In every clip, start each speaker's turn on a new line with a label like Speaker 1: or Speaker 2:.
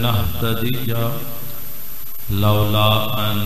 Speaker 1: لنهتدي لولا أن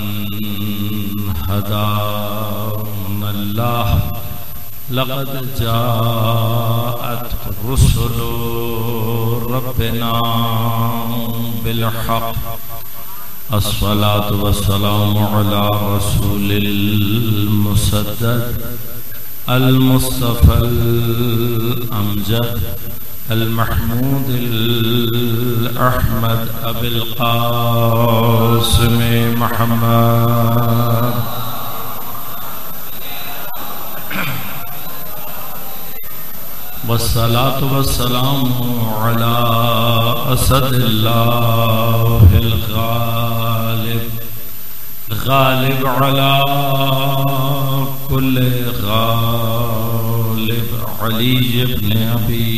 Speaker 1: هدانا الله لقد جاءت رسل ربنا بالحق الصلاة والسلام على رسول المسدد المصطفى الأمجد المحمود الأحمد أبي القاسم محمد والصلاة والسلام على أسد الله الغالب غالب على كل غالب علي بن أبي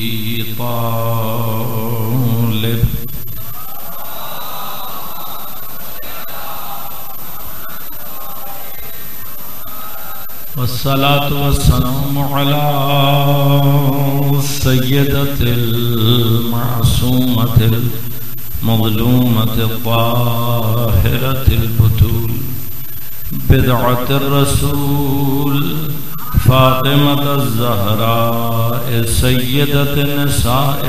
Speaker 1: طالب والصلاة والسلام على السيدة المعصومة المظلومة الطاهرة البتول بدعة الرسول فاطمة الزهراء سيدة نساء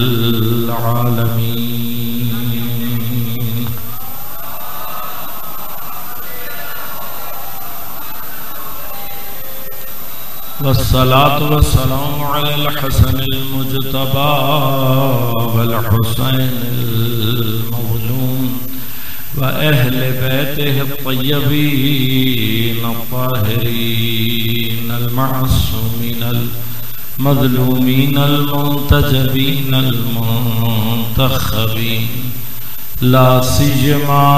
Speaker 1: العالمين والصلاة والسلام على الحسن المجتبى والحسين المظلوم وأهل بيته الطيبين الطاهرين المعصومين المظلومين المنتجبين المنتخبين لا سيما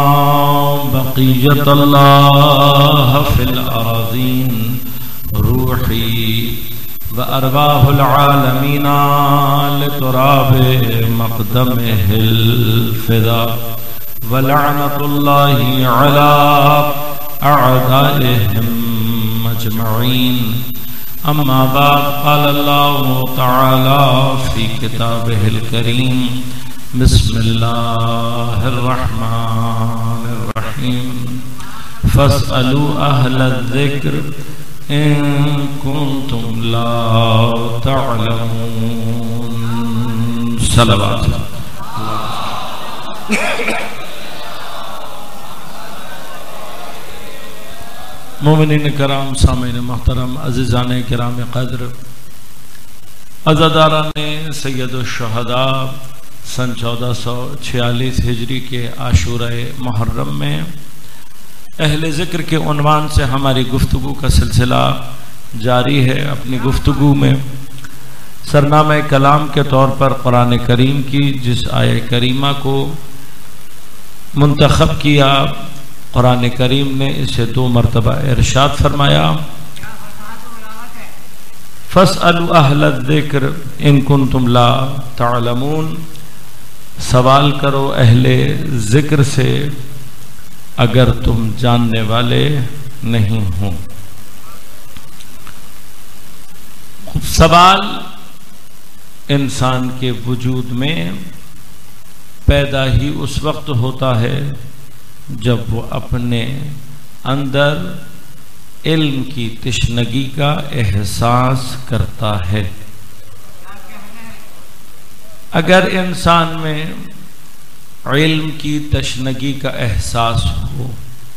Speaker 1: بقية الله في الأراضين روحي وأرواح العالمين لتراب مقدمه الفداء ولعنة الله على أعدائهم أجمعين أما بعد قال الله تعالى في كتابه الكريم بسم الله الرحمن الرحيم فاسألوا أهل الذكر إن كنتم لا تعلمون صلوات مومنین کرام سامعین محترم عزیزان کرام قدر عزاداران سید الشہداء سن 1446 ہجری کے عاشورہ محرم میں اہل ذکر کے عنوان سے ہماری گفتگو کا سلسلہ جاری ہے۔ اپنی گفتگو میں سرنامہ کلام کے طور پر قرآن کریم کی جس آیہ کریمہ کو منتخب کیا، قرآن کریم نے اسے 2 مرتبہ ارشاد فرمایا فَاسْأَلُوا أَهْلَ الذِّكْرِ إِن كُنتُمْ لَا تَعْلَمُونَ، سوال کرو اہل ذکر سے اگر تم جاننے والے نہیں ہوں۔ سوال انسان کے وجود میں پیدا ہی اس وقت ہوتا ہے جب وہ اپنے اندر علم کی تشنگی کا احساس کرتا ہے۔ اگر انسان میں علم کی تشنگی کا احساس ہو،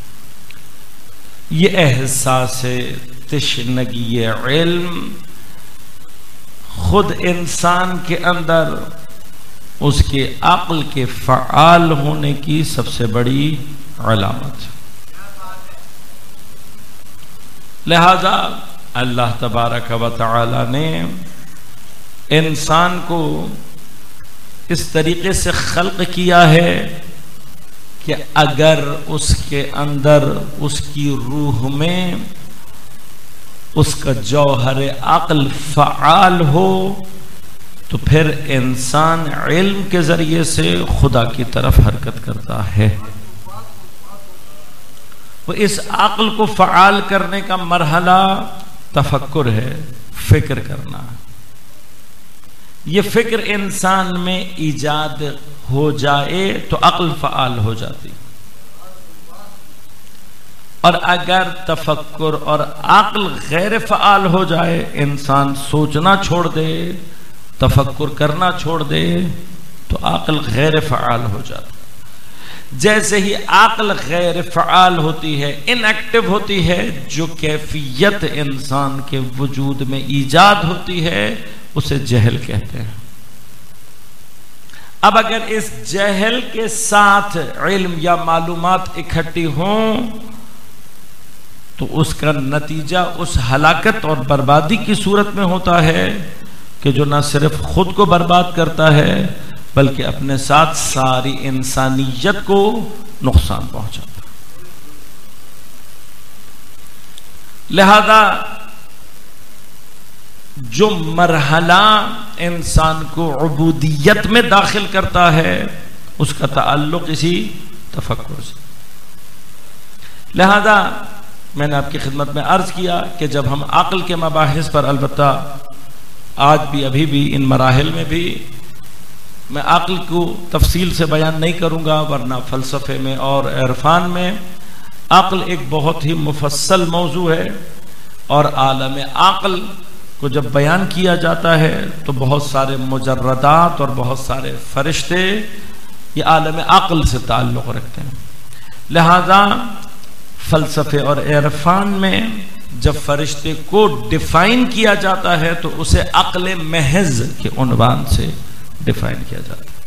Speaker 1: یہ احساس تشنگی علم خود انسان کے اندر اس کے عقل کے فعال ہونے کی سب سے بڑی علامت۔ لہذا اللہ تبارک و تعالی نے انسان کو اس طریقے سے خلق کیا ہے کہ اگر اس کے اندر اس کی روح میں اس کا جوہر عقل فعال ہو تو پھر انسان علم کے ذریعے سے خدا کی طرف حرکت کرتا ہے۔ وہ اس عقل کو فعال کرنے کا مرحلہ تفکر ہے، فکر کرنا۔ یہ فکر انسان میں ایجاد ہو جائے تو عقل فعال ہو جاتی، اور اگر تفکر اور عقل غیر فعال ہو جائے، انسان سوچنا چھوڑ دے، تفکر کرنا چھوڑ دے، تو عقل غیر فعال ہو جاتا۔ جیسے ہی عقل غیر فعال ہوتی ہے، ان ایکٹیو ہوتی ہے، جو کیفیت انسان کے وجود میں ایجاد ہوتی ہے اسے جہل کہتے ہیں۔ اب اگر اس جہل کے ساتھ علم یا معلومات اکٹھی ہوں تو اس کا نتیجہ اس ہلاکت اور بربادی کی صورت میں ہوتا ہے کہ جو نہ صرف خود کو برباد کرتا ہے بلکہ اپنے ساتھ ساری انسانیت کو نقصان پہنچاتا ہے۔ لہذا جو مرحلہ انسان کو عبودیت میں داخل کرتا ہے اس کا تعلق اسی تفکر سے۔ لہذا میں نے آپ کی خدمت میں عرض کیا کہ جب ہم عقل کے مباحث پر، البتہ آج بھی ابھی بھی ان مراحل میں بھی میں عقل کو تفصیل سے بیان نہیں کروں گا، ورنہ فلسفے میں اور عرفان میں عقل ایک بہت ہی مفصل موضوع ہے، اور عالم عقل کو جب بیان کیا جاتا ہے تو بہت سارے مجردات اور بہت سارے فرشتے یہ عالم عقل سے تعلق رکھتے ہیں۔ لہذا فلسفے اور عرفان میں جب فرشتے کو ڈیفائن کیا جاتا ہے تو اسے عقل محض کے عنوان سے ڈیفائن کیا جاتا ہے،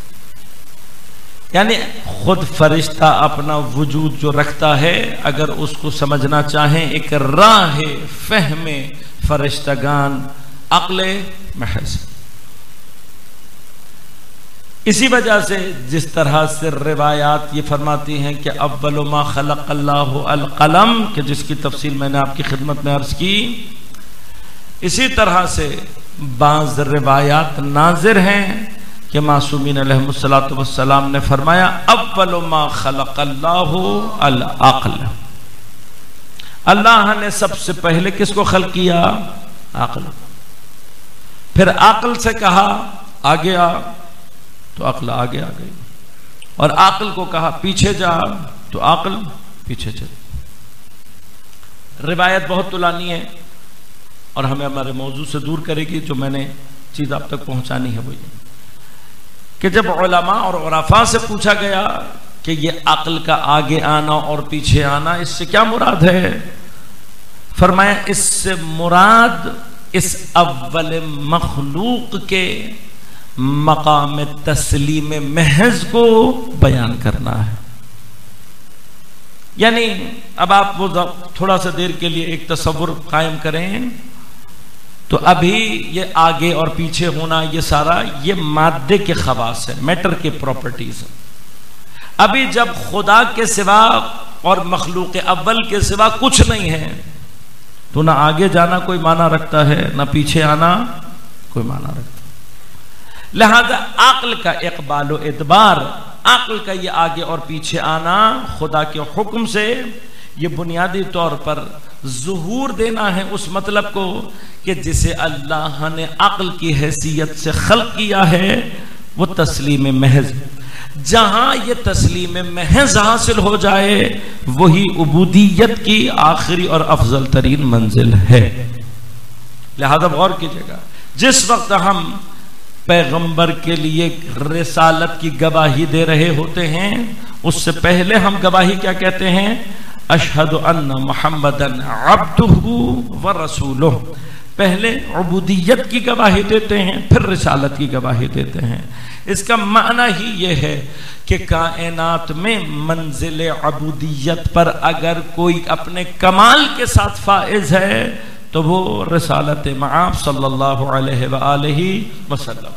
Speaker 1: یعنی خود فرشتہ اپنا وجود جو رکھتا ہے، اگر اس کو سمجھنا چاہیں ایک راہ فہم فرشتگان عقل محض۔ اسی وجہ سے جس طرح سے روایات یہ فرماتی ہیں کہ اول ما خلق اللہ القلم، کہ جس کی تفصیل میں نے آپ کی خدمت میں عرض کی، اسی طرح سے بعض روایات ناظر ہیں کہ معصومین علیہ السلام نے فرمایا اول ما خلق اللہ العقل، اللہ نے سب سے پہلے کس کو خلق کیا؟ عقل۔ پھر عقل سے کہا آگے آ، تو عقل آگے آ گئی، اور عقل کو کہا پیچھے جا، تو عقل پیچھے چلی۔ روایت بہت طولانی ہے اور ہمیں ہمارے موضوع سے دور کرے گی، جو میں نے چیز آپ تک پہنچانی ہے وہ یہ کہ جب علماء اور عرفاء سے پوچھا گیا کہ یہ عقل کا آگے آنا اور پیچھے آنا اس سے کیا مراد ہے، فرمایا اس سے مراد اس اول مخلوق کے مقام تسلیم محض کو بیان کرنا ہے۔ یعنی اب آپ وہ تھوڑا سا دیر کے لیے ایک تصور قائم کریں تو ابھی یہ آگے اور پیچھے ہونا یہ سارا یہ مادے کے خواص ہے، میٹر کے پراپرٹیز ہیں۔ ابھی جب خدا کے سوا اور مخلوق اول کے سوا کچھ نہیں ہے تو نہ آگے جانا کوئی معنی رکھتا ہے، نہ پیچھے آنا کوئی معنی رکھتا ہے۔ لہذا عقل کا اقبال و ادبار، عقل کا یہ آگے اور پیچھے آنا خدا کے حکم سے، یہ بنیادی طور پر ظہور دینا ہے اس مطلب کو کہ جسے اللہ نے عقل کی حیثیت سے خلق کیا ہے وہ تسلیم محض۔ جہاں یہ تسلیم محض حاصل ہو جائے وہی عبودیت کی آخری اور افضل ترین منزل ہے۔ لہذا غور کیجئے گا، جس وقت ہم پیغمبر کے لیے رسالت کی گواہی دے رہے ہوتے ہیں اس سے پہلے ہم گواہی کیا کہتے ہیں؟ اشہد ان محمدن عبدہ ورسولہ۔ پہلے عبودیت کی گواہی دیتے ہیں پھر رسالت کی گواہی دیتے ہیں۔ اس کا معنی ہی یہ ہے کہ کائنات میں منزل عبودیت پر اگر کوئی اپنے کمال کے ساتھ فائز ہے تو وہ رسالت معاف صلی اللہ علیہ وآلہ وسلم۔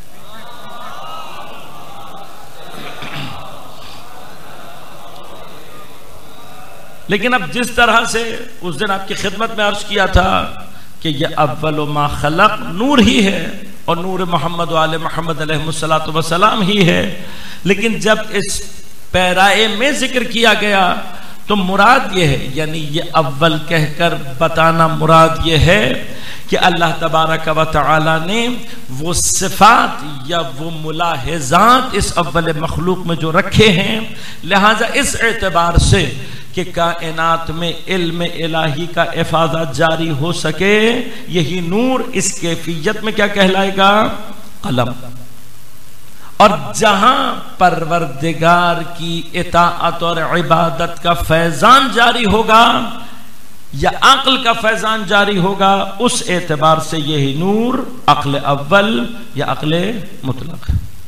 Speaker 1: لیکن اب جس طرح سے اس دن آپ کی خدمت میں عرض کیا تھا کہ یہ اول ما خلق نور ہی ہے اور نور محمد و آل محمد علیہ السلام ہی ہے، لیکن جب اس پیرائے میں ذکر کیا گیا تو مراد یہ ہے، یعنی یہ اول کہہ کر بتانا مراد یہ ہے کہ اللہ تبارک و تعالی نے وہ صفات یا وہ ملاحظات اس اول مخلوق میں جو رکھے ہیں، لہذا اس اعتبار سے کہ کائنات میں علم الہی کا افاضہ جاری ہو سکے، یہی نور اس کیفیت میں کیا کہلائے گا؟ قلم۔ اور جہاں پروردگار کی اطاعت اور عبادت کا فیضان جاری ہوگا یا عقل کا فیضان جاری ہوگا، اس اعتبار سے یہی نور عقل اول یا عقل مطلق۔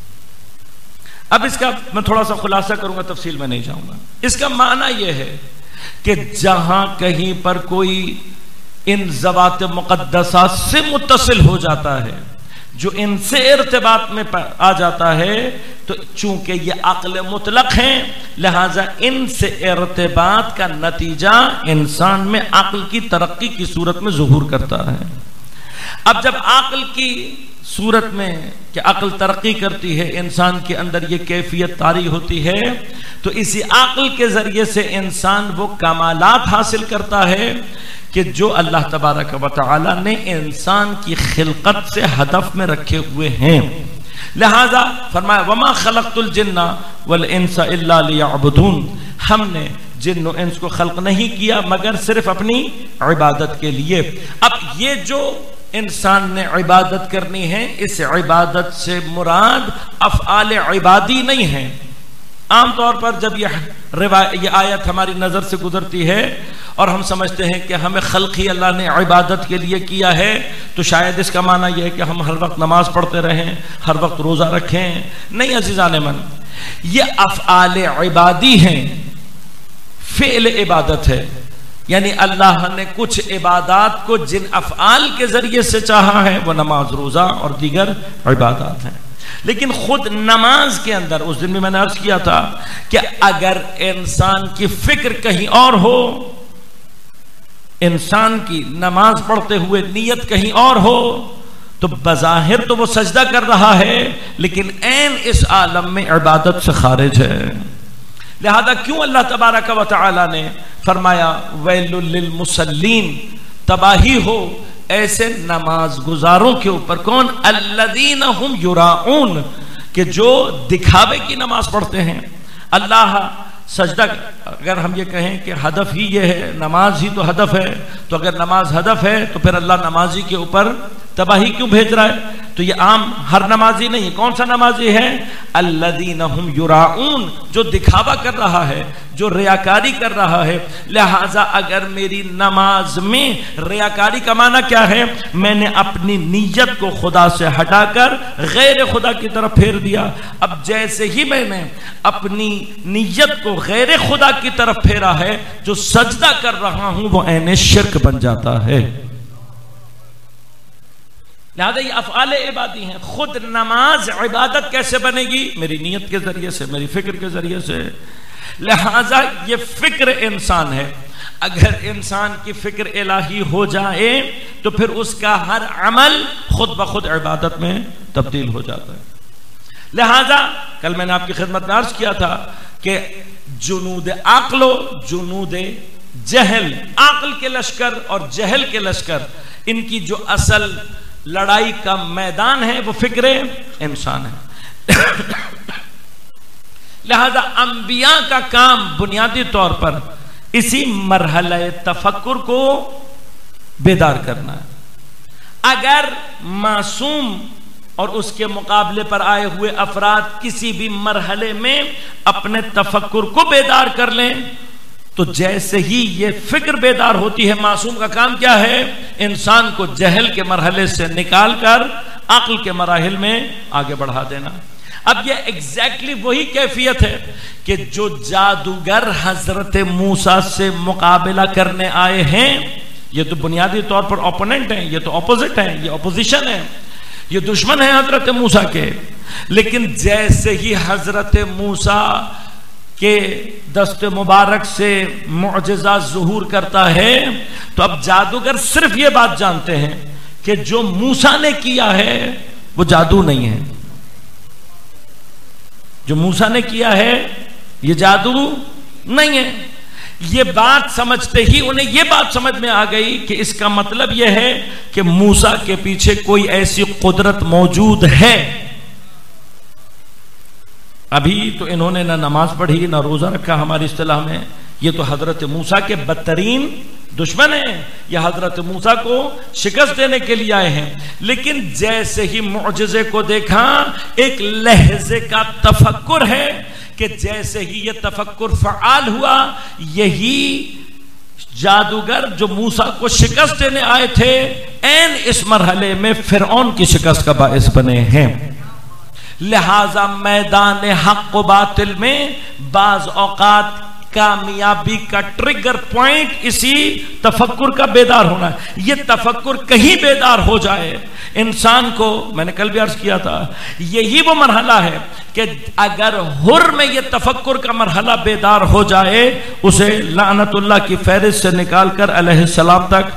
Speaker 1: اب اس کا میں تھوڑا سا خلاصہ کروں گا، تفصیل میں نہیں جاؤں گا۔ اس کا معنی یہ ہے کہ جہاں کہیں پر کوئی ان ذوات مقدسات سے متصل ہو جاتا ہے، جو ان سے ارتباط میں آ جاتا ہے، تو چونکہ یہ عقل مطلق ہیں، لہذا ان سے ارتباط کا نتیجہ انسان میں عقل کی ترقی کی صورت میں ظہور کرتا ہے۔ اب جب عقل کی صورت میں کہ عقل ترقی کرتی ہے، انسان کے اندر یہ کیفیت طاری ہوتی ہے، تو اسی عقل کے ذریعے سے انسان وہ کمالات حاصل کرتا ہے کہ جو اللہ تبارک و تعالی نے انسان کی خلقت سے ہدف میں رکھے ہوئے ہیں۔ لہذا فرمایا وما خلقت الجن والانس الا ليعبدون، ہم نے جن و انس کو خلق نہیں کیا مگر صرف اپنی عبادت کے لیے۔ اب یہ جو انسان نے عبادت کرنی ہے، اس عبادت سے مراد افعال عبادی نہیں ہے۔ عام طور پر جب یہ آیت ہماری نظر سے گزرتی ہے اور ہم سمجھتے ہیں کہ ہمیں خلق ہی اللہ نے عبادت کے لیے کیا ہے، تو شاید اس کا معنی یہ ہے کہ ہم ہر وقت نماز پڑھتے رہیں، ہر وقت روزہ رکھیں۔ نہیں عزیزان من، یہ افعال عبادی ہیں، فعل عبادت ہے، یعنی اللہ نے کچھ عبادات کو جن افعال کے ذریعے سے چاہا ہے وہ نماز، روزہ اور دیگر عبادات ہیں۔ لیکن خود نماز کے اندر اس دن بھی میں نے عرض کیا تھا کہ اگر انسان کی فکر کہیں اور ہو، انسان کی نماز پڑھتے ہوئے نیت کہیں اور ہو، تو بظاہر تو وہ سجدہ کر رہا ہے لیکن عین اس عالم میں عبادت سے خارج ہے۔ لہذا کیوں اللہ تبارک و تعالی نے فرمایا ویل للمصلین، تباہی ہو ایسے نماز گزاروں کے اوپر۔ کون؟ الذین ہم یراؤن، کہ جو دکھاوے کی نماز پڑھتے ہیں۔ اللہ سجدہ، اگر ہم یہ کہیں کہ ہدف ہی یہ ہے، نماز ہی تو ہدف ہے، تو اگر نماز ہدف ہے تو پھر اللہ نمازی کے اوپر تباہی کیوں بھیج رہا ہے؟ تو یہ عام ہر نمازی نہیں ہے۔ کون سا نمازی ہے؟ الذین ہم یراؤن، جو دکھاوا کر رہا ہے، جو ریاکاری کر رہا ہے۔ لہٰذا اگر میری نماز میں ریاکاری کا معنی کیا ہے؟ میں نے اپنی نیت کو خدا سے ہٹا کر غیر خدا کی طرف پھیر دیا۔ اب جیسے ہی میں نے اپنی نیت کو غیر خدا کی طرف پھیرا ہے، جو سجدہ کر رہا ہوں وہ عین شرک بن جاتا ہے۔ لہذا یہ افعال عبادی ہیں۔ خود نماز عبادت کیسے بنے گی؟ میری نیت کے ذریعے سے، میری فکر کے ذریعے سے۔ لہذا یہ فکر انسان ہے، اگر انسان کی فکر الہی ہو جائے تو پھر اس کا ہر عمل خود بخود عبادت میں تبدیل ہو جاتا ہے۔ لہذا کل میں نے آپ کی خدمت میں عرض کیا تھا کہ جنود عقل و جنود جہل، عقل کے لشکر اور جہل کے لشکر، ان کی جو اصل لڑائی کا میدان ہے وہ فکر انسان ہے۔ لہذا انبیاء کا کام بنیادی طور پر اسی مرحلہ تفکر کو بیدار کرنا ہے۔ اگر معصوم اور اس کے مقابلے پر آئے ہوئے افراد کسی بھی مرحلے میں اپنے تفکر کو بیدار کر لیں، تو جیسے ہی یہ فکر بیدار ہوتی ہے، معصوم کا کام کیا ہے؟ انسان کو جہل کے مرحلے سے نکال کر عقل کے مراحل میں آگے بڑھا دینا۔ اب یہ ایگزیکٹلی وہی کیفیت ہے کہ جو جادوگر حضرت موسیٰ سے مقابلہ کرنے آئے ہیں، یہ تو بنیادی طور پر اوپوننٹ ہیں، یہ تو اپوزٹ ہیں، یہ اپوزیشن ہے، یہ دشمن ہیں حضرت موسیٰ کے۔ لیکن جیسے ہی حضرت موسیٰ کہ دست مبارک سے معجزہ ظہور کرتا ہے، تو اب جادوگر صرف یہ بات جانتے ہیں کہ جو موسیٰ نے کیا ہے وہ جادو نہیں ہے، جو موسیٰ نے کیا ہے یہ جادو نہیں ہے۔ یہ بات سمجھتے ہی انہیں یہ بات سمجھ میں آ گئی کہ اس کا مطلب یہ ہے کہ موسیٰ کے پیچھے کوئی ایسی قدرت موجود ہے. ابھی تو انہوں نے نہ نماز پڑھی نہ روزہ رکھا ہماری اصطلاح میں. یہ تو حضرت موسیٰ کے بدترین دشمن ہیں, یہ حضرت موسیٰ کو شکست دینے کے لیے آئے ہیں. لیکن جیسے ہی معجزے کو دیکھا, ایک لحظے کا تفکر ہے کہ جیسے ہی یہ تفکر فعال ہوا, یہی جادوگر جو موسیٰ کو شکست دینے آئے تھے این اس مرحلے میں فرعون کی شکست کا باعث بنے ہیں. لہذا میدان حق و باطل میں بعض اوقات کامیابی کا ٹریگر پوائنٹ اسی تفکر کا بیدار ہونا ہے. یہ تفکر کہیں بیدار ہو جائے انسان کو, میں نے کل بھی عرض کیا تھا, یہی وہ مرحلہ ہے کہ اگر حر میں یہ تفکر کا مرحلہ بیدار ہو جائے, اسے لعنت اللہ کی فہرست سے نکال کر علیہ السلام تک.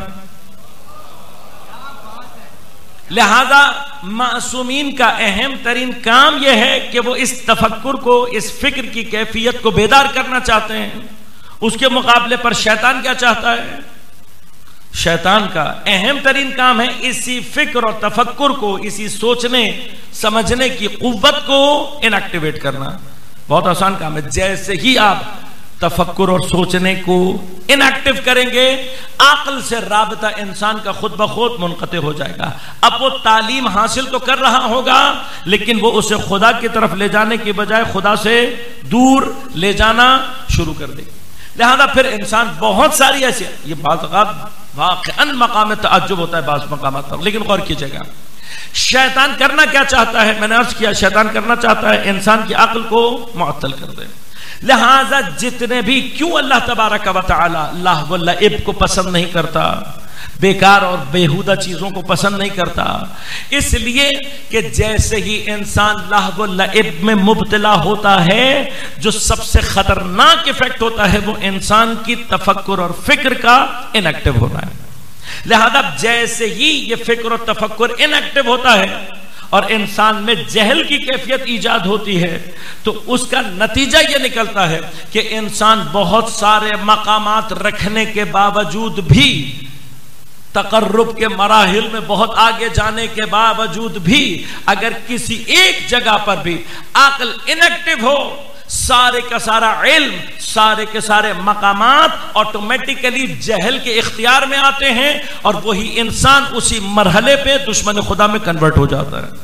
Speaker 1: لہذا معصومین کا اہم ترین کام یہ ہے کہ وہ اس تفکر کو, اس فکر کی کیفیت کو بیدار کرنا چاہتے ہیں. اس کے مقابلے پر شیطان کیا چاہتا ہے؟ شیطان کا اہم ترین کام ہے اسی فکر اور تفکر کو, اسی سوچنے سمجھنے کی قوت کو انیکٹیویٹ کرنا. بہت آسان کام ہے. جیسے ہی آپ تفکر اور سوچنے کو انیکٹیو کریں گے, عقل سے رابطہ انسان کا خود بخود منقطع ہو جائے گا. اب وہ تعلیم حاصل تو کر رہا ہوگا, لیکن وہ اسے خدا کی طرف لے جانے کی بجائے خدا سے دور لے جانا شروع کر دے گا. لہذا پھر انسان بہت ساری ایسی, یہ بعض اوقات واقعاً مقام تعجب ہوتا ہے بعض مقامات پر, لیکن غور کیجیے گا شیطان کرنا کیا چاہتا ہے. میں نے عرض کیا شیطان کرنا چاہتا ہے انسان کی عقل کو معطل کر دے. لہذا جتنے بھی, کیوں اللہ تبارک و تعالی لہو و لعب کو پسند نہیں کرتا, بیکار اور بیہودہ چیزوں کو پسند نہیں کرتا, اس لیے کہ جیسے ہی انسان لہو و لعب میں مبتلا ہوتا ہے, جو سب سے خطرناک ایفیکٹ ہوتا ہے وہ انسان کی تفکر اور فکر کا انیکٹیو ہونا ہے. لہذا جیسے ہی یہ فکر اور تفکر انیکٹیو ہوتا ہے اور انسان میں جہل کی کیفیت ایجاد ہوتی ہے, تو اس کا نتیجہ یہ نکلتا ہے کہ انسان بہت سارے مقامات رکھنے کے باوجود بھی, تقرب کے مراحل میں بہت آگے جانے کے باوجود بھی, اگر کسی ایک جگہ پر بھی عقل انیکٹیو ہو, سارے کا سارا علم, سارے کے سارے مقامات آٹومیٹیکلی جہل کے اختیار میں آتے ہیں, اور وہی انسان اسی مرحلے پہ دشمن خدا میں کنورٹ ہو جاتا ہے.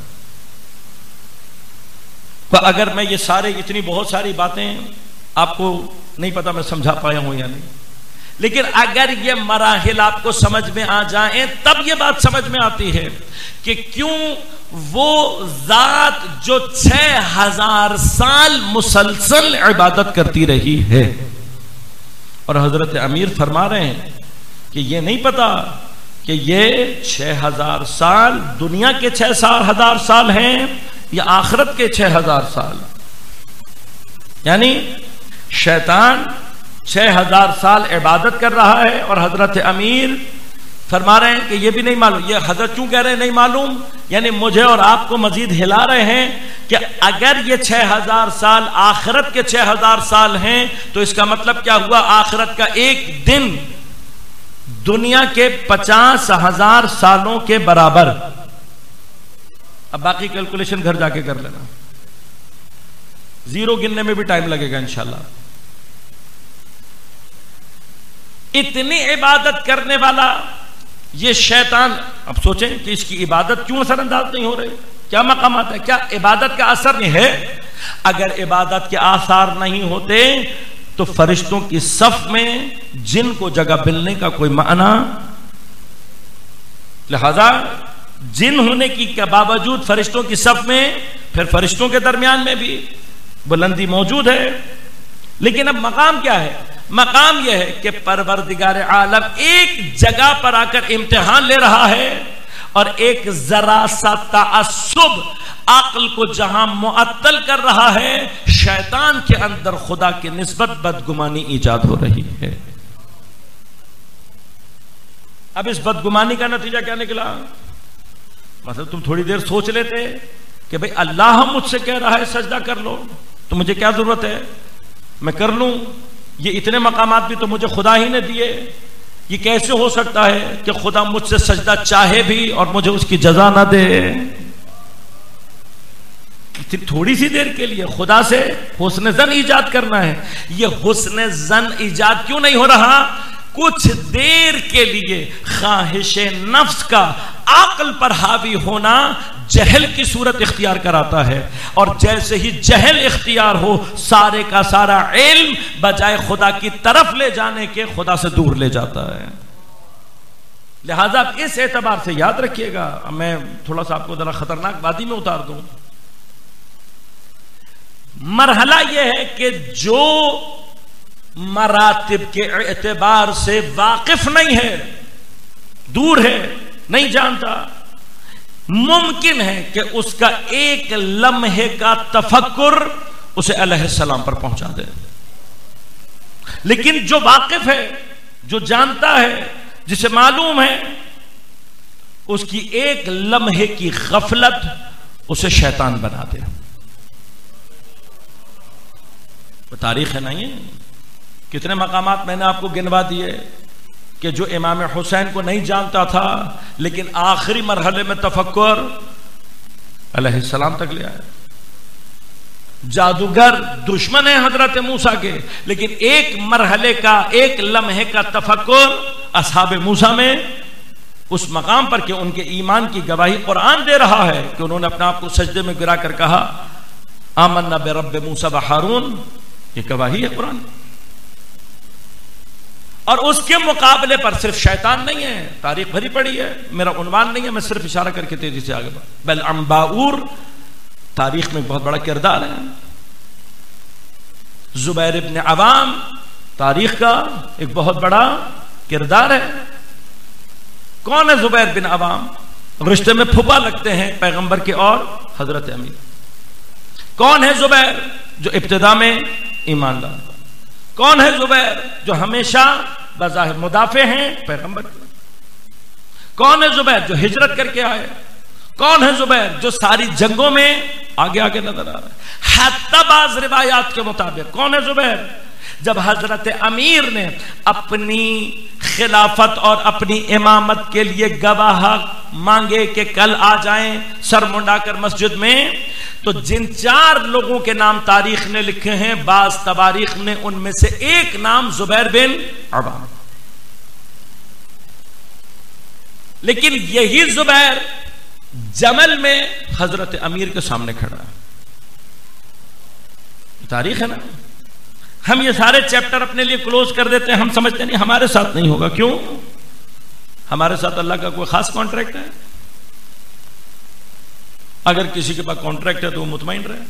Speaker 1: تو اگر میں یہ اتنی بہت ساری باتیں آپ کو نہیں پتا میں سمجھا پایا ہوں یا نہیں, لیکن اگر یہ مراحل آپ کو سمجھ میں آ جائیں تب یہ بات سمجھ میں آتی ہے کہ کیوں وہ ذات جو 6000 سال مسلسل عبادت کرتی رہی ہے, اور حضرت امیر فرما رہے ہیں کہ یہ نہیں پتا کہ یہ 6000 سال دنیا کے 6000 سال ہیں یا آخرت کے 6000 سال. یعنی شیطان 6000 سال عبادت کر رہا ہے, اور حضرت امیر فرما رہے ہیں کہ یہ بھی نہیں معلوم. یہ حضرت کیوں کہہ رہے ہیں نہیں معلوم؟ یعنی مجھے اور آپ کو مزید ہلا رہے ہیں کہ اگر یہ 6000 سال آخرت کے 6000 سال ہیں, تو اس کا مطلب کیا ہوا؟ آخرت کا ایک دن دنیا کے 50,000 سالوں کے برابر. اب باقی کیلکولیشن گھر جا کے کر لینا, زیرو گننے میں بھی ٹائم لگے گا انشاءاللہ. اتنی عبادت کرنے والا یہ شیطان, اب سوچیں کہ اس کی عبادت کیوں اثر انداز نہیں ہو رہی, کیا مقامات ہے, کیا عبادت کا اثر نہیں ہے؟ اگر عبادت کے آثار نہیں ہوتے تو فرشتوں کی صف میں جن کو جگہ ملنے کا کوئی معنی. لہذا جن ہونے کی باوجود فرشتوں کی صف میں, پھر فرشتوں کے درمیان میں بھی بلندی موجود ہے. لیکن اب مقام کیا ہے؟ مقام یہ ہے کہ پروردگار عالم ایک جگہ پر آ کر امتحان لے رہا ہے, اور ایک ذرا سا تعصب عقل کو جہاں معطل کر رہا ہے, شیطان کے اندر خدا کی نسبت بدگمانی ایجاد ہو رہی ہے. اب اس بدگمانی کا نتیجہ کیا نکلا؟ مثلا تم تھوڑی دیر سوچ لیتے کہ بھئی اللہ مجھ سے کہہ رہا ہے سجدہ کر لو, تو مجھے کیا ضرورت ہے, میں کر لوں. یہ اتنے مقامات بھی تو مجھے خدا ہی نے دیے، یہ کیسے ہو سکتا ہے کہ خدا مجھ سے سجدہ چاہے بھی اور مجھے اس کی جزا نہ دے؟ تھوڑی سی دیر کے لیے خدا سے حسن زن ایجاد کرنا ہے. یہ حسن زن ایجاد کیوں نہیں ہو رہا؟ کچھ دیر کے لیے خواہش نفس کا عقل پر حاوی ہونا جہل کی صورت اختیار کراتا ہے، اور جیسے ہی جہل اختیار ہو سارے کا سارا علم بجائے خدا کی طرف لے جانے کے خدا سے دور لے جاتا ہے. لہذا اس اعتبار سے یاد رکھیے گا. میں تھوڑا سا آپ کو ذرا خطرناک وادی میں اتار دوں. مرحلہ یہ ہے کہ جو مراتب کے اعتبار سے واقف نہیں ہے، دور ہے، نہیں جانتا، ممکن ہے کہ اس کا ایک لمحے کا تفکر اسے علیہ السلام پر پہنچا دے. لیکن جو واقف ہے، جو جانتا ہے، جسے معلوم ہے، اس کی ایک لمحے کی غفلت اسے شیطان بنا دے. تاریخ ہے نہیں ہے. کتنے مقامات میں نے آپ کو گنوا دیے کہ جو امام حسین کو نہیں جانتا تھا لیکن آخری مرحلے میں تفکر علیہ السلام تک لے آیا. جادوگر دشمن ہے حضرت موسیٰ کے، لیکن ایک مرحلے کا، ایک لمحے کا تفکر اصحاب موسیٰ میں اس مقام پر کہ ان کے ایمان کی گواہی قرآن دے رہا ہے کہ انہوں نے اپنے آپ کو سجدے میں گرا کر کہا آمنا برب موسیٰ و ہارون. یہ گواہی ہے قرآن. اور اس کے مقابلے پر صرف شیطان نہیں ہے، تاریخ بھری پڑی ہے. میرا عنوان نہیں ہے، میں صرف اشارہ کر کے تیزی سے آگے بڑھا. بلعم باؤر تاریخ میں بہت بڑا کردار ہے. زبیر ابن عوام تاریخ کا ایک بہت بڑا کردار ہے. کون ہے زبیر بن عوام؟ رشتے میں پھپھا لگتے ہیں پیغمبر کے اور حضرت امیر. کون ہے زبیر؟ جو ابتدا میں ایمان لایا. کون ہے زبیر؟ جو ہمیشہ بظاہر مدافع ہیں پیغمبر کے. کون ہے زبیر؟ جو ہجرت کر کے آئے. کون ہے زبیر؟ جو ساری جنگوں میں آگے آگے نظر آ رہا ہے. حتی بعض روایات کے مطابق کون ہے زبیر؟ جب حضرت امیر نے اپنی خلافت اور اپنی امامت کے لیے گواہ مانگے کہ کل آ جائیں سر منڈا کر مسجد میں، تو جن 4 لوگوں کے نام تاریخ نے لکھے ہیں، بعض تواریخ نے ان میں سے ایک نام زبیر بن عوام. لیکن یہی زبیر جمل میں حضرت امیر کے سامنے کھڑا ہے. تاریخ ہے نا. ہم یہ سارے چیپٹر اپنے لیے کلوز کر دیتے ہیں. ہم سمجھتے نہیں ہمارے ساتھ نہیں ہوگا. کیوں؟ ہمارے ساتھ اللہ کا کوئی خاص کانٹریکٹ ہے؟ اگر کسی کے پاس کانٹریکٹ ہے تو وہ مطمئن رہے.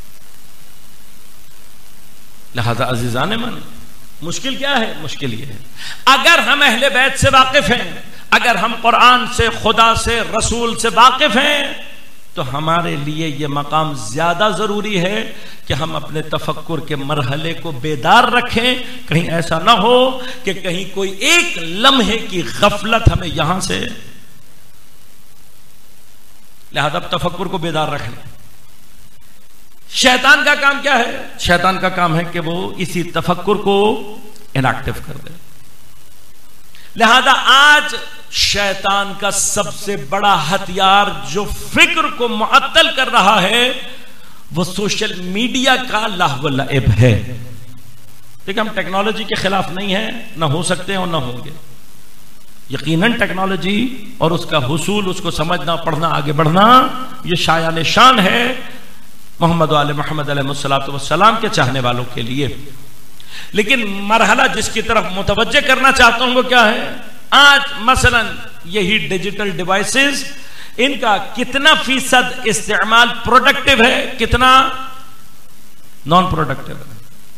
Speaker 1: لہذا عزیزان من، مشکل کیا ہے؟ مشکل یہ ہے اگر ہم اہل بیت سے واقف ہیں، اگر ہم قرآن سے، خدا سے، رسول سے واقف ہیں، تو ہمارے لیے یہ مقام زیادہ ضروری ہے کہ ہم اپنے تفکر کے مرحلے کو بیدار رکھیں. کہیں ایسا نہ ہو کہ کہیں کوئی ایک لمحے کی غفلت ہمیں یہاں سے. لہذا تفکر کو بیدار رکھ لیں. شیطان کا کام کیا ہے؟ شیطان کا کام ہے کہ وہ اسی تفکر کو انیکٹیو کر دے. لہذا آج شیطان کا سب سے بڑا ہتھیار جو فکر کو معطل کر رہا ہے وہ سوشل میڈیا کا لہو و لعب ہے. دیکھیں ہم ٹیکنالوجی کے خلاف نہیں ہیں، نہ ہو سکتے ہیں اور نہ ہوں گے. یقیناً ٹیکنالوجی اور اس کا حصول، اس کو سمجھنا، پڑھنا، آگے بڑھنا، یہ شایان شان ہے محمد و آل محمد علیہ السلام کے چاہنے والوں کے لیے. لیکن مرحلہ جس کی طرف متوجہ کرنا چاہتا ہوں وہ کیا ہے؟ آج مثلا یہی ڈیجیٹل ڈیوائسز، ان کا کتنا فیصد استعمال پروڈکٹیو ہے، کتنا نان پروڈکٹیو ہے؟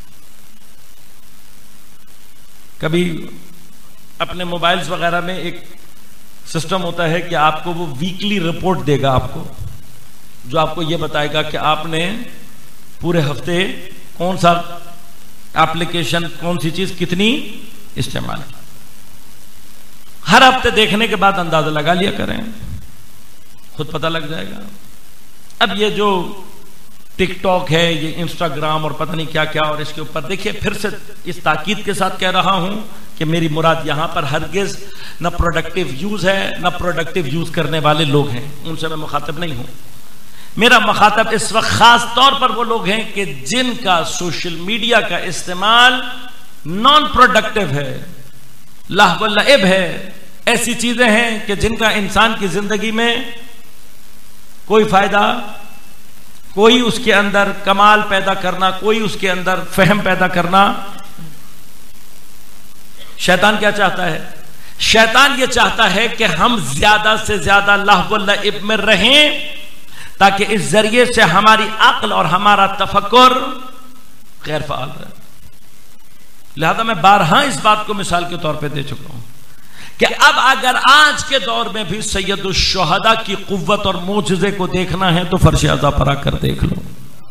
Speaker 1: کبھی اپنے موبائلز وغیرہ میں ایک سسٹم ہوتا ہے کہ آپ کو وہ ویکلی رپورٹ دے گا، آپ کو جو آپ کو یہ بتائے گا کہ آپ نے پورے ہفتے کون سا ایپلیکیشن، کون سی چیز کتنی استعمال کی. ہر ہفتے دیکھنے کے بعد اندازہ لگا لیا کریں، خود پتہ لگ جائے گا. اب یہ جو ٹک ٹاک ہے، یہ انسٹاگرام اور پتہ نہیں کیا کیا، اور اس کے اوپر دیکھیے پھر سے اس تاکید کے ساتھ کہہ رہا ہوں کہ میری مراد یہاں پر ہرگز نہ پروڈکٹیو یوز ہے نہ پروڈکٹیو یوز کرنے والے لوگ ہیں، ان سے میں مخاطب نہیں ہوں. میرا مخاطب اس وقت خاص طور پر وہ لوگ ہیں کہ جن کا سوشل میڈیا کا استعمال نان پروڈکٹیو ہے، لہو و لعب ہے، ایسی چیزیں ہیں کہ جن کا انسان کی زندگی میں کوئی فائدہ، کوئی اس کے اندر کمال پیدا کرنا، کوئی اس کے اندر فہم پیدا کرنا. شیطان کیا چاہتا ہے؟ شیطان یہ چاہتا ہے کہ ہم زیادہ سے زیادہ لہو و لعب میں رہیں تاکہ اس ذریعے سے ہماری عقل اور ہمارا تفکر غیر فعال رہے. لہذا میں بارہا اس بات کو مثال کے طور پہ دے چکا ہوں کہ اب اگر آج کے دور میں بھی سید الشہداء کی قوت اور معجزے کو دیکھنا ہے تو فرش عزا پر آ کر دیکھ لو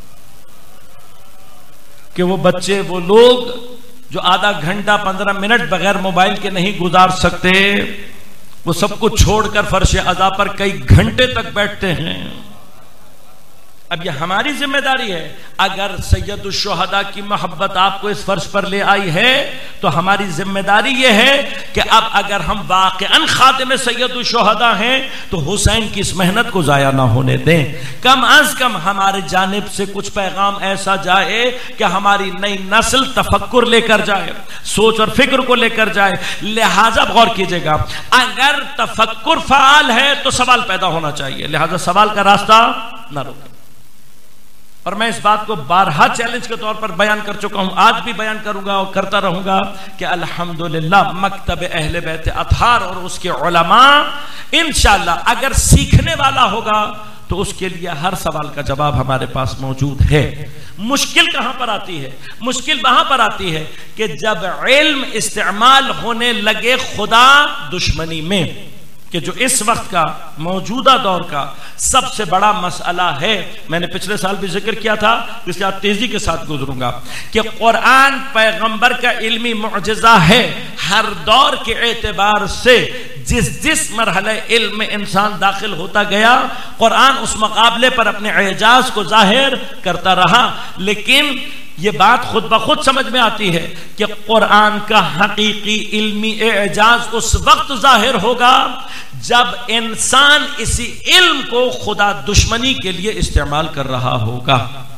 Speaker 1: کہ وہ بچے، وہ لوگ جو آدھا گھنٹہ 15 منٹ بغیر موبائل کے نہیں گزار سکتے، وہ سب کو چھوڑ کر فرش عزا پر کئی گھنٹے تک بیٹھتے ہیں. اب یہ ہماری ذمہ داری ہے. اگر سید الشہداء کی محبت آپ کو اس فرش پر لے آئی ہے تو ہماری ذمہ داری یہ ہے کہ اب اگر ہم واقعاً خاتم سید الشہداء ہیں تو حسین کی اس محنت کو ضائع نہ ہونے دیں. کم از کم ہمارے جانب سے کچھ پیغام ایسا جائے کہ ہماری نئی نسل تفکر لے کر جائے، سوچ اور فکر کو لے کر جائے. لہذا غور کیجئے گا، اگر تفکر فعال ہے تو سوال پیدا ہونا چاہیے، لہذا سوال کا راستہ نہ روکیں. اور میں اس بات کو بارہا چیلنج کے طور پر بیان کر چکا ہوں، آج بھی بیان کروں گا اور کرتا رہوں گا کہ الحمدللہ مکتب اہل بیت اطہار اور اس کے علماء انشاءاللہ اگر سیکھنے والا ہوگا تو اس کے لیے ہر سوال کا جواب ہمارے پاس موجود ہے. مشکل کہاں پر آتی ہے؟ مشکل وہاں پر آتی ہے کہ جب علم استعمال ہونے لگے خدا دشمنی میں، کہ جو اس وقت کا موجودہ دور کا سب سے بڑا مسئلہ ہے. میں نے پچھلے سال بھی ذکر کیا تھا، اس کے تیزی کے ساتھ گزروں گا کہ قرآن پیغمبر کا علمی معجزہ ہے. ہر دور کے اعتبار سے جس مرحلہ علم میں انسان داخل ہوتا گیا قرآن اس مقابلے پر اپنے اعجاز کو ظاہر کرتا رہا. لیکن یہ بات خود بخود سمجھ میں آتی ہے کہ قرآن کا حقیقی علمی اعجاز اس وقت ظاہر ہوگا جب انسان اسی علم کو خدا دشمنی کے لیے استعمال کر رہا ہوگا.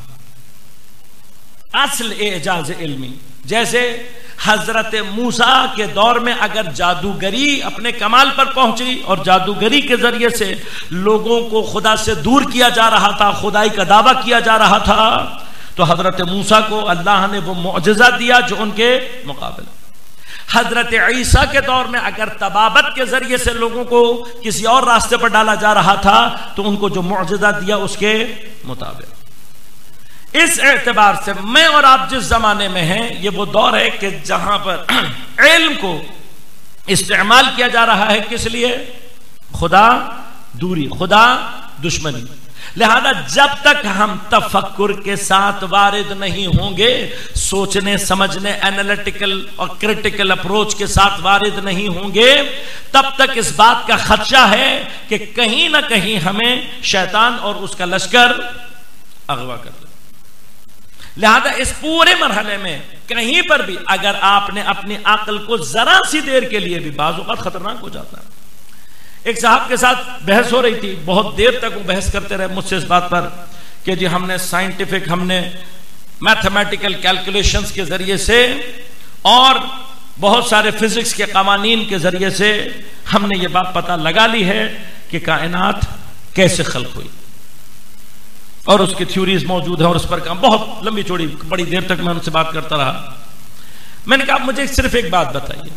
Speaker 1: اصل اعجاز علمی، جیسے حضرت موسیٰ کے دور میں اگر جادوگری اپنے کمال پر پہنچی اور جادوگری کے ذریعے سے لوگوں کو خدا سے دور کیا جا رہا تھا، خدائی کا دعویٰ کیا جا رہا تھا، تو حضرت موسیٰ کو اللہ نے وہ معجزہ دیا جو ان کے مقابل. حضرت عیسیٰ کے دور میں اگر طبابت کے ذریعے سے لوگوں کو کسی اور راستے پر ڈالا جا رہا تھا تو ان کو جو معجزہ دیا اس کے مطابق. اس اعتبار سے میں اور آپ جس زمانے میں ہیں یہ وہ دور ہے کہ جہاں پر علم کو استعمال کیا جا رہا ہے کس لیے؟ خدا دوری، خدا دشمنی. لہذا جب تک ہم تفکر کے ساتھ وارد نہیں ہوں گے، سوچنے سمجھنے اینالیٹیکل اور کریٹیکل اپروچ کے ساتھ وارد نہیں ہوں گے، تب تک اس بات کا خدشہ ہے کہ کہیں نہ کہیں ہمیں شیطان اور اس کا لشکر اغوا کر دے. لہذا اس پورے مرحلے میں کہیں پر بھی اگر آپ نے اپنی عقل کو ذرا سی دیر کے لیے بھی، بعض اوقات خطرناک ہو جاتا ہے. ایک صاحب کے ساتھ بحث ہو رہی تھی، بہت دیر تک وہ بحث کرتے رہے مجھ سے اس بات پر کہ جی ہم نے سائنٹیفک، ہم نے میتھمیٹیکل کیلکولیشنز کے ذریعے سے اور بہت سارے فزکس کے قوانین کے ذریعے سے ہم نے یہ بات پتہ لگا لی ہے کہ کائنات کیسے خلق ہوئی، اور اس کی تھیوریز موجود ہیں اور اس پر کام. بہت لمبی چوڑی بڑی دیر تک میں ان سے بات کرتا رہا. میں نے کہا مجھے صرف ایک بات بتائیے،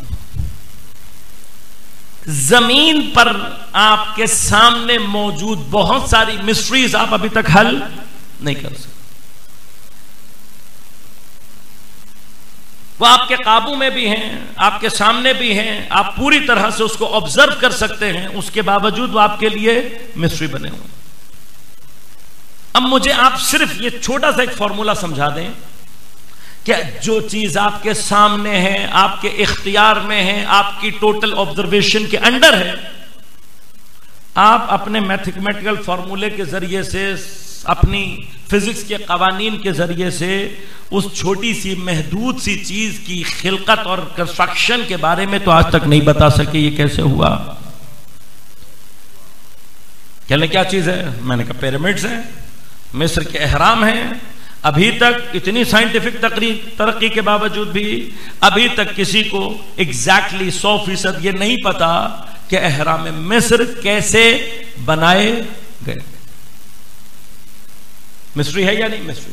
Speaker 1: زمین پر آپ کے سامنے موجود بہت ساری مسٹریز آپ ابھی تک حل نہیں کر سکتے، وہ آپ کے قابو میں بھی ہیں، آپ کے سامنے بھی ہیں، آپ پوری طرح سے اس کو آبزرو کر سکتے ہیں، اس کے باوجود وہ آپ کے لیے مسٹری بنے ہوئے. اب مجھے آپ صرف یہ چھوٹا سا ایک فارمولا سمجھا دیں کہ جو چیز آپ کے سامنے ہے، آپ کے اختیار میں ہے، آپ کی ٹوٹل آبزرویشن کے انڈر ہے، آپ اپنے میتھمیٹیکل فارمولے کے ذریعے سے اپنی فزکس کے قوانین کے ذریعے سے اس چھوٹی سی محدود سی چیز کی خلقت اور کنسٹرکشن کے بارے میں تو آج تک نہیں بتا سکے یہ کیسے ہوا. کہنے کیا چیز ہے؟ میں نے کہا پیرامڈز ہیں، مصر کے اہرام ہیں. ابھی تک اتنی سائنٹیفک ترقی کے باوجود بھی ابھی تک کسی کو ایگزیکٹلی 100% یہ نہیں پتا کہ اہرام مصر کیسے بنائے گئے. مسٹری ہے یا نہیں مسٹری؟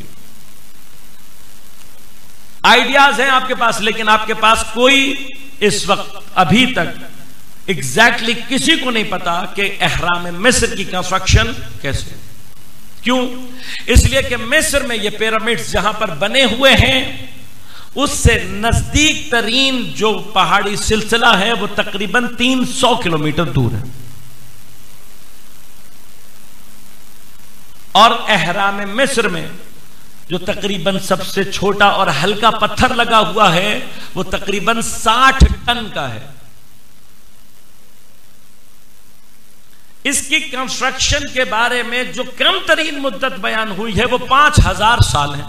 Speaker 1: آئیڈیاز ہیں آپ کے پاس، لیکن آپ کے پاس کوئی اس وقت ابھی تک ایگزیکٹلی کسی کو نہیں پتا کہ اہرام مصر کی کنسٹرکشن کیسے. کیوں؟ اس لیے کہ مصر میں یہ پیرامڈز جہاں پر بنے ہوئے ہیں اس سے نزدیک ترین جو پہاڑی سلسلہ ہے وہ تقریباً 300 کلومیٹر دور ہے. اور اہرام مصر میں جو تقریباً سب سے چھوٹا اور ہلکا پتھر لگا ہوا ہے وہ تقریباً 60 ٹن کا ہے. اس کی کنسٹرکشن کے بارے میں جو کم ترین مدت بیان ہوئی ہے وہ 5000 سال ہے.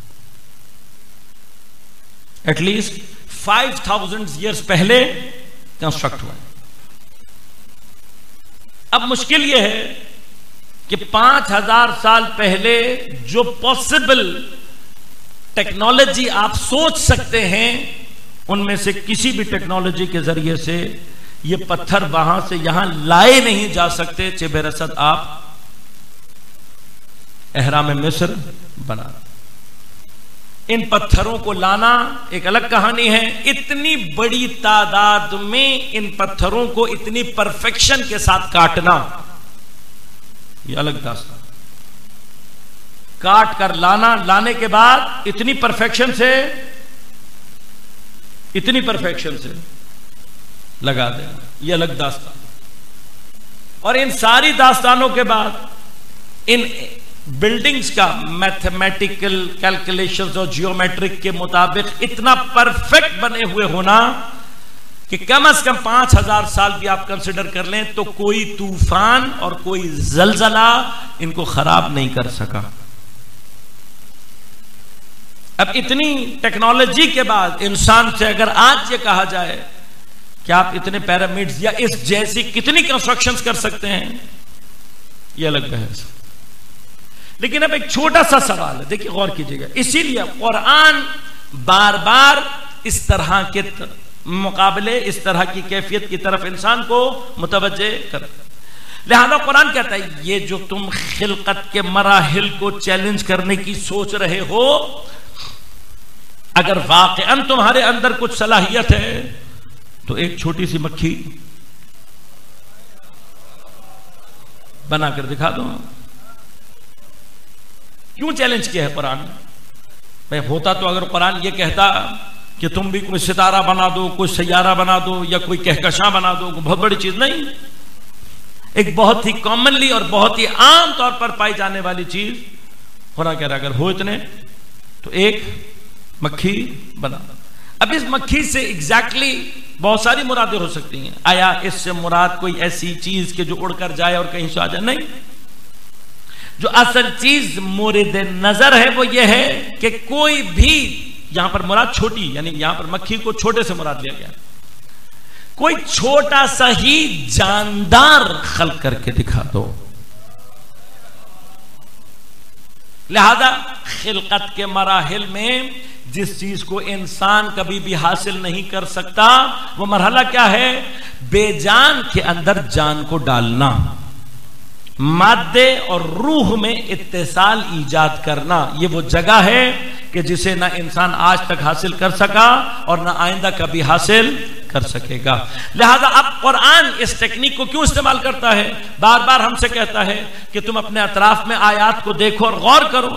Speaker 1: ایٹ لیسٹ 5000 ایئرز پہلے کنسٹرکٹ ہوا. اب مشکل یہ ہے کہ 5000 سال پہلے جو پاسبل ٹیکنالوجی آپ سوچ سکتے ہیں ان میں سے کسی بھی ٹیکنالوجی کے ذریعے سے یہ پتھر وہاں سے یہاں لائے نہیں جا سکتے چہ برسد آپ اہرام مصر بنا. ان پتھروں کو لانا ایک الگ کہانی ہے. اتنی بڑی تعداد میں ان پتھروں کو اتنی پرفیکشن کے ساتھ کاٹنا یہ الگ داستان. کاٹ کر لانے کے بعد اتنی پرفیکشن سے لگا دینا یہ الگ داستان. اور ان ساری داستانوں کے بعد ان بلڈنگز کا میتھمیٹیکل کیلکولیشنز اور جیومیٹرک کے مطابق اتنا پرفیکٹ بنے ہوئے ہونا کہ کم از کم 5000 سال بھی آپ کنسیڈر کر لیں تو کوئی طوفان اور کوئی زلزلہ ان کو خراب نہیں کر سکا. اب اتنی ٹیکنالوجی کے بعد انسان سے اگر آج یہ کہا جائے کہ آپ اتنے پیرامڈز یا اس جیسی کتنی کنسٹرکشنز کر سکتے ہیں یہ الگ بحث. لیکن اب ایک چھوٹا سا سوال ہے، دیکھیے غور کیجیے گا. اسی لیے قرآن بار بار اس طرح کے مقابلے اس طرح کی کیفیت کی طرف انسان کو متوجہ کرتا ہے. لہذا قرآن کہتا ہے یہ جو تم خلقت کے مراحل کو چیلنج کرنے کی سوچ رہے ہو، اگر واقعاً تمہارے اندر کچھ صلاحیت ہے تو ایک چھوٹی سی مکھی بنا کر دکھا دو. کیوں چیلنج کیا ہے قرآن نے؟ بھائی ہوتا تو اگر قرآن یہ کہتا کہ تم بھی کوئی ستارہ بنا دو، کوئی سیارہ بنا دو یا کوئی کہکشاں بنا دو، بہت بڑی چیز نہیں. ایک بہت ہی کامنلی اور بہت ہی عام طور پر پائی جانے والی چیز قرآن کہہ رہا اگر ہو اتنے تو ایک مکھی بنا. اب اس مکھی سے ایگزیکٹلی بہت ساری مرادیں ہو سکتی ہیں. آیا اس سے مراد کوئی ایسی چیز کہ جو اڑ کر جائے اور کہیں سے آ جائے؟ نہیں. جو اصل چیز مورد نظر ہے وہ یہ ہے کہ کوئی بھی، یہاں پر مراد چھوٹی، یعنی یہاں پر مکھی کو چھوٹے سے مراد لیا گیا، کوئی چھوٹا سا ہی جاندار خلق کر کے دکھا دو. لہذا خلقت کے مراحل میں جس چیز کو انسان کبھی بھی حاصل نہیں کر سکتا وہ مرحلہ کیا ہے؟ بے جان کے اندر جان کو ڈالنا، مادے اور روح میں اتصال ایجاد کرنا. یہ وہ جگہ ہے کہ جسے نہ انسان آج تک حاصل کر سکا اور نہ آئندہ کبھی حاصل کر سکے گا. لہذا اب قرآن اس ٹیکنیک کو کیوں استعمال کرتا ہے؟ بار بار ہم سے کہتا ہے کہ تم اپنے اطراف میں آیات کو دیکھو اور غور کرو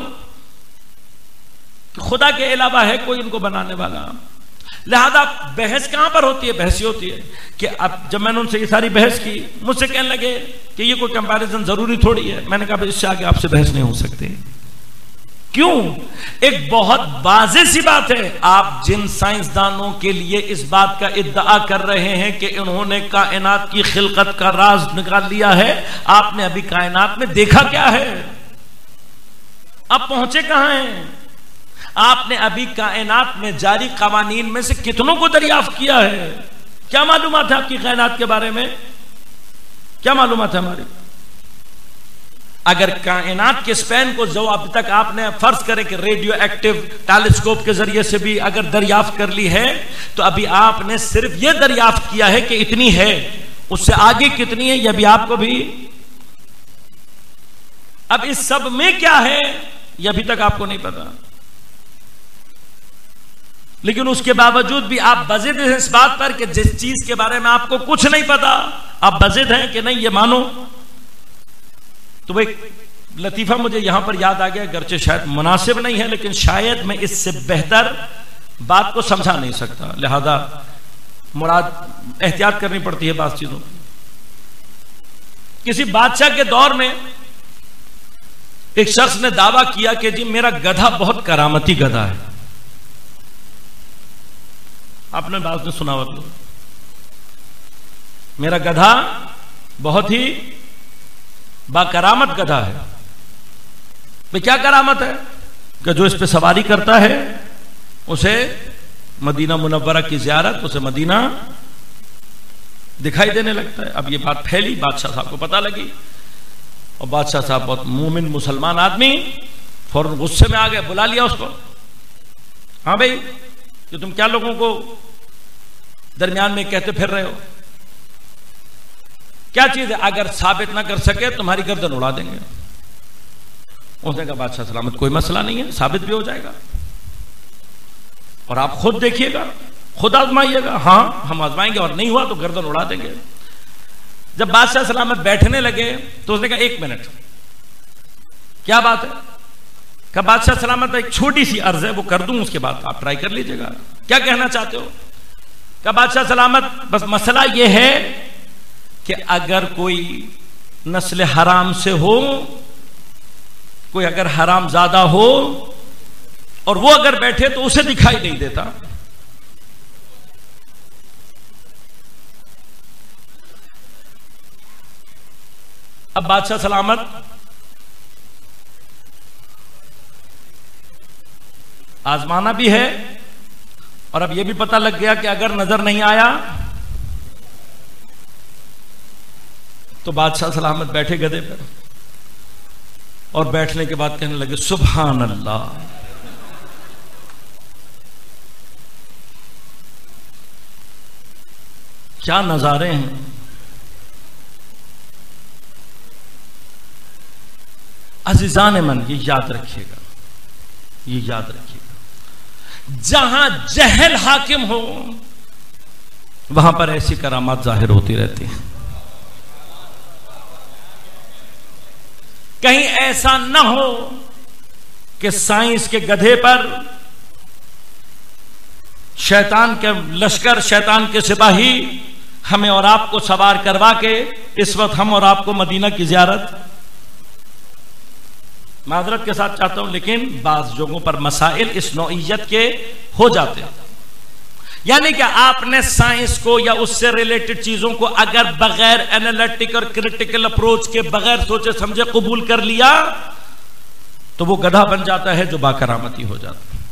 Speaker 1: کہ خدا کے علاوہ ہے کوئی ان کو بنانے والا. لہذا بحث کہاں پر ہوتی ہے؟ بحث یہ ہوتی ہے کہ اب جب میں نے ان سے یہ ساری بحث کی، مجھ سے کہنے لگے کہ یہ کوئی کمپیریزن ضروری تھوڑی ہے. میں نے کہا اس سے آگے آپ سے بحث نہیں ہو سکتی. کیوں؟ ایک بہت واضح سی بات ہے. آپ جن سائنسدانوں کے لیے اس بات کا ادعا کر رہے ہیں کہ انہوں نے کائنات کی خلقت کا راز نکال لیا ہے، آپ نے ابھی کائنات میں دیکھا کیا ہے؟ اب پہنچے کہاں ہیں؟ آپ نے ابھی کائنات میں جاری قوانین میں سے کتنوں کو دریافت کیا ہے؟ کیا معلومات ہے آپ کی کائنات کے بارے میں؟ کیا معلومات ہے ہماری؟ اگر کائنات کے سپین کو جو اب تک آپ نے فرض کرے کہ ریڈیو ایکٹیو ٹیلیسکوپ کے ذریعے سے بھی اگر دریافت کر لی ہے، تو ابھی آپ نے صرف یہ دریافت کیا ہے کہ اتنی ہے، اس سے آگے کتنی ہے یہ بھی آپ کو بھی، اب اس سب میں کیا ہے یہ ابھی تک آپ کو نہیں پتا، لیکن اس کے باوجود بھی آپ بضد ہیں اس بات پر کہ جس چیز کے بارے میں آپ کو کچھ نہیں پتا آپ بضد ہیں کہ نہیں یہ مانو۔ تو ایک لطیفہ مجھے یہاں پر یاد آ گیا، گرچہ شاید مناسب نہیں ہے لیکن شاید میں اس سے بہتر بات کو سمجھا نہیں سکتا، لہذا مراد احتیاط کرنی پڑتی ہے بعض چیزوں کی۔ کسی بادشاہ کے دور میں ایک شخص نے دعویٰ کیا کہ جی میرا گدھا بہت کرامتی گدھا ہے، آپ نے بات سنا ہوگا، میرا گدھا بہت ہی با کرامت گدھا ہے۔ بھئی کیا کرامت ہے؟ کہ جو اس پہ سواری کرتا ہے اسے مدینہ منورہ کی زیارت، اسے مدینہ دکھائی دینے لگتا ہے۔ اب یہ بات پھیلی، بادشاہ صاحب کو پتہ لگی، اور بادشاہ صاحب بہت مومن مسلمان آدمی فوراً غصے میں آ گئے، بلا لیا اس کو، ہاں بھائی کہ تم کیا لوگوں کو درمیان میں کہتے پھر رہے ہو، کیا چیز ہے؟ اگر ثابت نہ کر سکے تمہاری گردن اڑا دیں گے۔ اس نے کہا بادشاہ سلامت کوئی مسئلہ نہیں ہے، ثابت بھی ہو جائے گا، اور آپ خود دیکھیے گا، خود آزمائیے گا۔ ہاں ہم آزمائیں گے، اور نہیں ہوا تو گردن اڑا دیں گے۔ جب بادشاہ سلامت بیٹھنے لگے تو اس نے کہا ایک منٹ، کیا بات ہے؟ کہ بادشاہ سلامت ایک چھوٹی سی عرض ہے وہ کر دوں، اس کے بعد آپ ٹرائی کر لیجئے گا، کیا کہنا چاہتے ہو؟ کہ بادشاہ سلامت بس مسئلہ یہ ہے کہ اگر کوئی نسل حرام سے ہو، کوئی اگر حرام زادہ ہو اور وہ اگر بیٹھے تو اسے دکھائی نہیں دیتا۔ اب بادشاہ سلامت آزمانا بھی ہے، اور اب یہ بھی پتہ لگ گیا کہ اگر نظر نہیں آیا تو بادشاہ سلامت بیٹھے گدھے پر، اور بیٹھنے کے بعد کہنے لگے سبحان اللہ، کیا نظارے ہیں۔ عزیزان من یہ یاد رکھیے گا، یہ یاد رکھیے گا، جہاں جہل حاکم ہو وہاں پر ایسی کرامات ظاہر ہوتی رہتی ہیں۔ کہیں ایسا نہ ہو کہ سائنس کے گدھے پر شیطان کے لشکر، شیطان کے سپاہی ہمیں اور آپ کو سوار کروا کے اس وقت ہم اور آپ کو مدینہ کی زیارت، معذرت کے ساتھ چاہتا ہوں لیکن بعض جگہوں پر مسائل اس نوعیت کے ہو جاتے ہیں، یعنی کہ آپ نے سائنس کو یا اس سے ریلیٹڈ چیزوں کو اگر بغیر انالیٹک اور کرٹیکل اپروچ کے بغیر سوچے سمجھے قبول کر لیا تو وہ گدھا بن جاتا ہے جو باکرامتی ہو جاتا ہے۔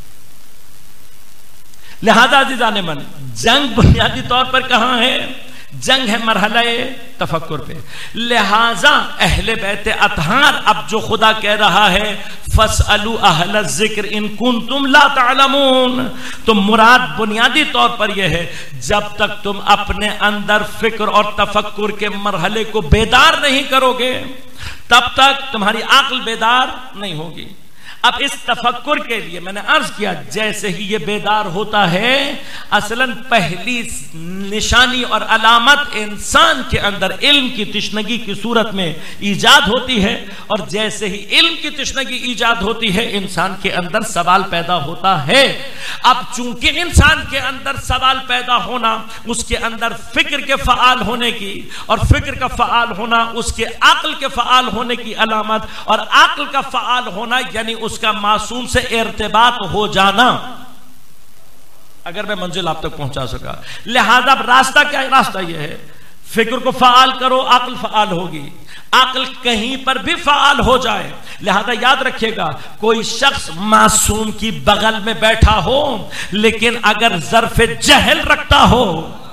Speaker 1: لہذا عزیزان من، جنگ بنیادی طور پر کہاں ہے؟ جنگ ہے مرحلہ تفکر پہ۔ لہذا اہل بیت اطہار اب جو خدا کہہ رہا ہے فَاسْأَلُوا أَهْلَ الذِّكْرِ إِن كُنتُمْ لَا تَعْلَمُونَ، تو مراد بنیادی طور پر یہ ہے جب تک تم اپنے اندر فکر اور تفکر کے مرحلے کو بیدار نہیں کرو گے تب تک تمہاری عقل بیدار نہیں ہوگی۔ اب اس تفکر کے لیے میں نے عرض کیا جیسے ہی یہ بیدار ہوتا ہے اصلاً پہلی نشانی اور علامت انسان کے اندر علم کی تشنگی کی صورت میں ایجاد ہوتی ہے، اور جیسے ہی علم کی تشنگی ایجاد ہوتی ہے انسان کے اندر سوال پیدا ہوتا ہے۔ اب چونکہ انسان کے اندر سوال پیدا ہونا اس کے اندر فکر کے فعال ہونے کی، اور فکر کا فعال ہونا اس کے عقل کے فعال ہونے کی علامت، اور عقل کا فعال ہونا یعنی اس کا معصوم سے ارتباط ہو جانا، اگر میں منزل آپ تک پہنچا سکا۔ لہذا راستہ کیا ہے؟ راستہ یہ ہے فکر کو فعال کرو، عقل فعال ہوگی. عقل کہیں پر بھی فعال ہو جائے. لہذا یاد رکھیے گا، کوئی شخص معصوم کی بغل میں بیٹھا ہو لیکن اگر ظرف جہل رکھتا ہو،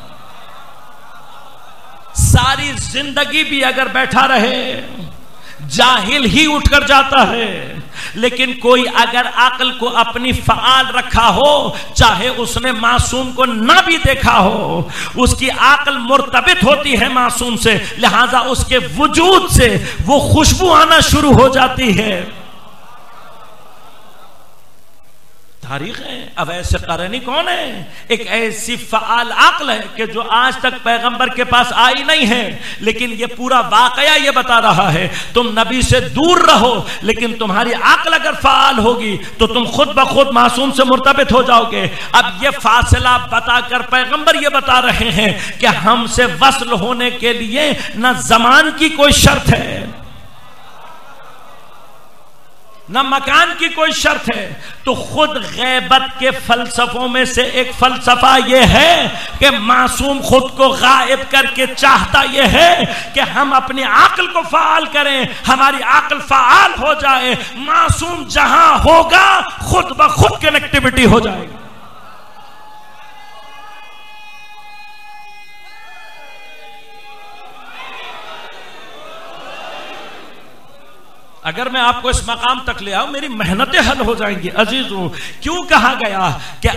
Speaker 1: ساری زندگی بھی اگر بیٹھا رہے جاہل ہی اٹھ کر جاتا ہے. لیکن کوئی اگر عقل کو اپنی فعال رکھا ہو، چاہے اس نے معصوم کو نہ بھی دیکھا ہو، اس کی عقل مرتبط ہوتی ہے معصوم سے، لہذا اس کے وجود سے وہ خوشبو آنا شروع ہو جاتی ہے. تاریخ ہے. اب ایسے قرنی کون ہے؟ ایک ایسی فعال عقل ہے کہ جو آج تک پیغمبر کے پاس آئی نہیں ہے، لیکن یہ پورا واقعہ یہ بتا رہا ہے تم نبی سے دور رہو، لیکن تمہاری عقل اگر فعال ہوگی تو تم خود بخود معصوم سے مرتبط ہو جاؤ گے. اب یہ فاصلہ بتا کر پیغمبر یہ بتا رہے ہیں کہ ہم سے وصل ہونے کے لیے نہ زمان کی کوئی شرط ہے، نہ مکان کی کوئی شرط ہے. تو خود غیبت کے فلسفوں میں سے ایک فلسفہ یہ ہے کہ معصوم خود کو غائب کر کے چاہتا یہ ہے کہ ہم اپنی عقل کو فعال کریں، ہماری عقل فعال ہو جائے، معصوم جہاں ہوگا خود بخود کنیکٹیویٹی ہو جائے گی. اگر میں آپ کو اس مقام تک لے آؤں میری محنتیں حل ہو جائیں گی. عزیزوں، کیوں کہا گیا کہ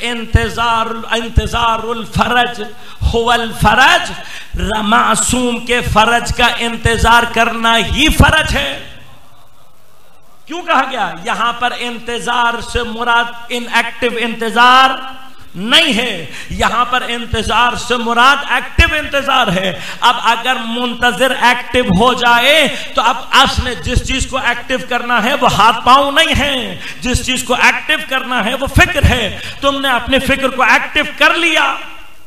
Speaker 1: انتظار الفرج هو الفرج؟ معصوم کے فرج کا انتظار کرنا ہی فرج ہے. کیوں کہا گیا؟ یہاں پر انتظار سے مراد ان ایکٹیو انتظار نہیں ہے، یہاں پر انتظار سے مراد ایکٹیو انتظار ہے. اب اگر منتظر ایکٹیو ہو جائے تو اب اصل جس چیز کو ایکٹیو کرنا ہے وہ ہاتھ پاؤں نہیں ہے، جس چیز کو ایکٹیو کرنا ہے وہ فکر ہے. تم نے اپنے فکر کو ایکٹیو کر لیا،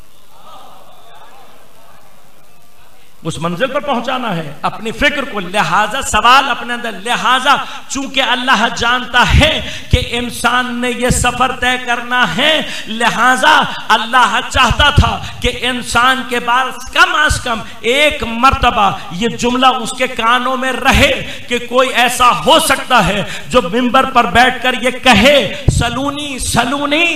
Speaker 1: اس منزل پر پہنچانا ہے اپنی فکر کو. لہذا سوال اپنے اندر، لہذا چونکہ اللہ جانتا ہے کہ انسان نے یہ سفر طے کرنا ہے، لہذا اللہ چاہتا تھا کہ انسان کے پاس کم از کم ایک مرتبہ یہ جملہ اس کے کانوں میں رہے کہ کوئی ایسا ہو سکتا ہے جو منبر پر بیٹھ کر یہ کہے سلونی سلونی.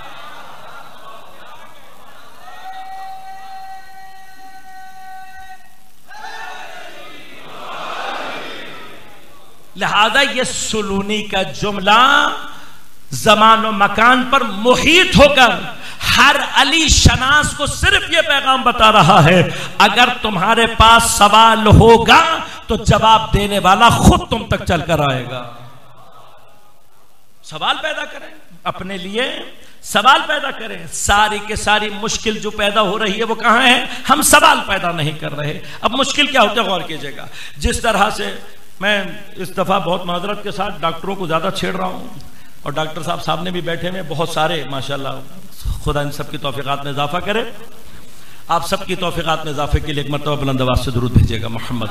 Speaker 1: لہذا یہ سلونی کا جملہ زمان و مکان پر محیط ہو کر ہر علی شناس کو صرف یہ پیغام بتا رہا ہے، اگر تمہارے پاس سوال ہوگا تو جواب دینے والا خود تم تک چل کر آئے گا. سوال پیدا کریں اپنے لیے، سوال پیدا کریں. ساری کے ساری مشکل جو پیدا ہو رہی ہے وہ کہاں ہے؟ ہم سوال پیدا نہیں کر رہے. اب مشکل کیا ہوتا ہے غور کیجئے گا. جس طرح سے میں اس دفعہ بہت معذرت کے ساتھ ڈاکٹروں کو زیادہ چھیڑ رہا ہوں، اور ڈاکٹر صاحب سامنے بھی بیٹھے ہیں بہت سارے ماشاءاللہ، خدا ان سب کی توفیقات میں اضافہ کرے. آپ سب کی توفیقات میں اضافے کے لیے ایک مرتبہ بلند آواز سے درود بھیجیے گا محمد.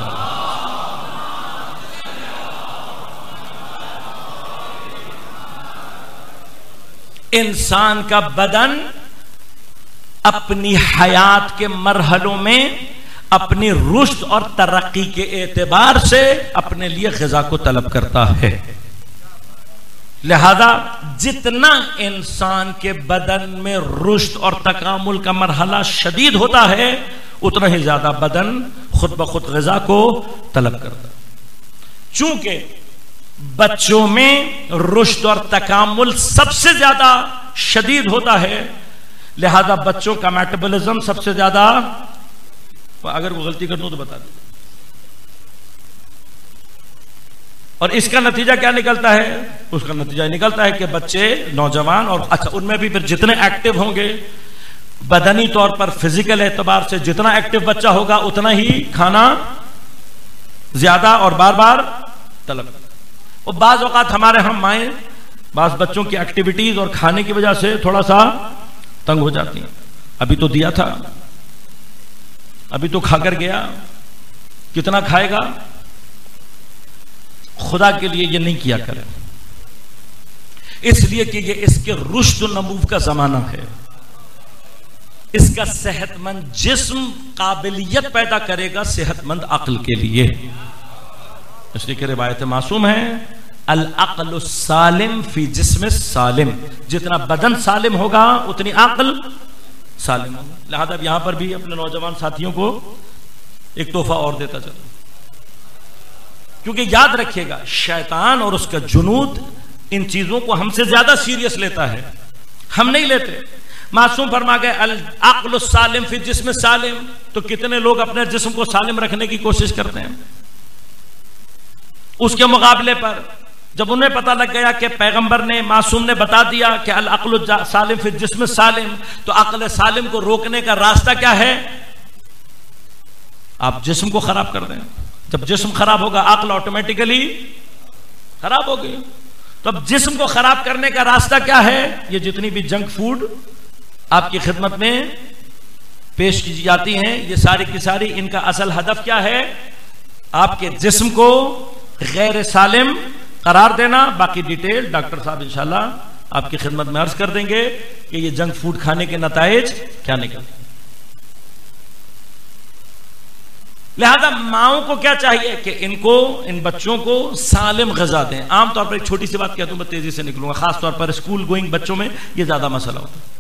Speaker 1: انسان کا بدن اپنی حیات کے مرحلوں میں اپنی رشد اور ترقی کے اعتبار سے اپنے لیے غذا کو طلب کرتا ہے. لہذا جتنا انسان کے بدن میں رشد اور تکامل کا مرحلہ شدید ہوتا ہے اتنا ہی زیادہ بدن خود بخود غذا کو طلب کرتا ہے. چونکہ بچوں میں رشد اور تکامل سب سے زیادہ شدید ہوتا ہے، لہذا بچوں کا میٹابولزم سب سے زیادہ، اگر وہ غلطی کر دوں تو بتا دیں. اور اس کا نتیجہ کیا نکلتا ہے؟ اس کا نتیجہ نکلتا ہے کہ بچے، نوجوان، اور اچھا ان میں بھی پھر جتنے ایکٹیو ہوں گے بدنی طور پر فزیکل اعتبار سے، جتنا ایکٹیو بچہ ہوگا اتنا ہی کھانا زیادہ اور بار بار طلب. اور بعض اوقات ہمارے ہم مائیں بعض بچوں کی ایکٹیویٹیز اور کھانے کی وجہ سے تھوڑا سا تنگ ہو جاتی ہیں. ابھی تو دیا تھا، ابھی تو کھا کر گیا، کتنا کھائے گا؟ خدا کے لیے یہ نہیں کیا کرے، اس لیے کہ یہ اس کے رشد و نمو کا زمانہ ہے. اس کا صحت مند جسم قابلیت پیدا کرے گا صحت مند عقل کے لیے. اس لیے کہ روایت معصوم ہے العقل السالم فی جسم السالم، جتنا بدن سالم ہوگا اتنی عقل سالم ہوگا. لہذا یہاں پر بھی اپنے نوجوان ساتھیوں کو ایک تحفہ اور دیتا چلو، کیونکہ یاد رکھیے گا شیطان اور اس کا جنود ان چیزوں کو ہم سے زیادہ سیریس لیتا ہے، ہم نہیں لیتے. معصوم فرما گئے العقل السالم فی جسم السالم، تو کتنے لوگ اپنے جسم کو سالم رکھنے کی کوشش کرتے ہیں. اس کے مقابلے پر جب انہیں پتہ لگ گیا کہ پیغمبر نے معصوم نے بتا دیا کہ العقل السالم فی الجسم السالم، تو عقل سالم کو روکنے کا راستہ کیا ہے؟ آپ جسم کو خراب کر دیں. جب جسم خراب ہوگا عقل آٹومیٹیکلی خراب ہوگی. تو اب جسم کو خراب کرنے کا راستہ کیا ہے؟ یہ جتنی بھی جنک فوڈ آپ کی خدمت میں پیش کی جاتی ہیں، یہ ساری کی ساری ان کا اصل ہدف کیا ہے؟ آپ کے جسم کو غیر سالم قرار دینا. باقی ڈیٹیل ڈاکٹر صاحب انشاءاللہ آپ کی خدمت میں عرض کر دیں گے کہ یہ جنک فوڈ کھانے کے نتائج کیا نکلتے. لہذا ماؤں کو کیا چاہیے کہ ان بچوں کو سالم غذا دیں. عام طور پر ایک چھوٹی سی بات کہتا ہوں، میں تیزی سے نکلوں گا، خاص طور پر اسکول گوئنگ بچوں میں یہ زیادہ مسئلہ ہوتا ہے.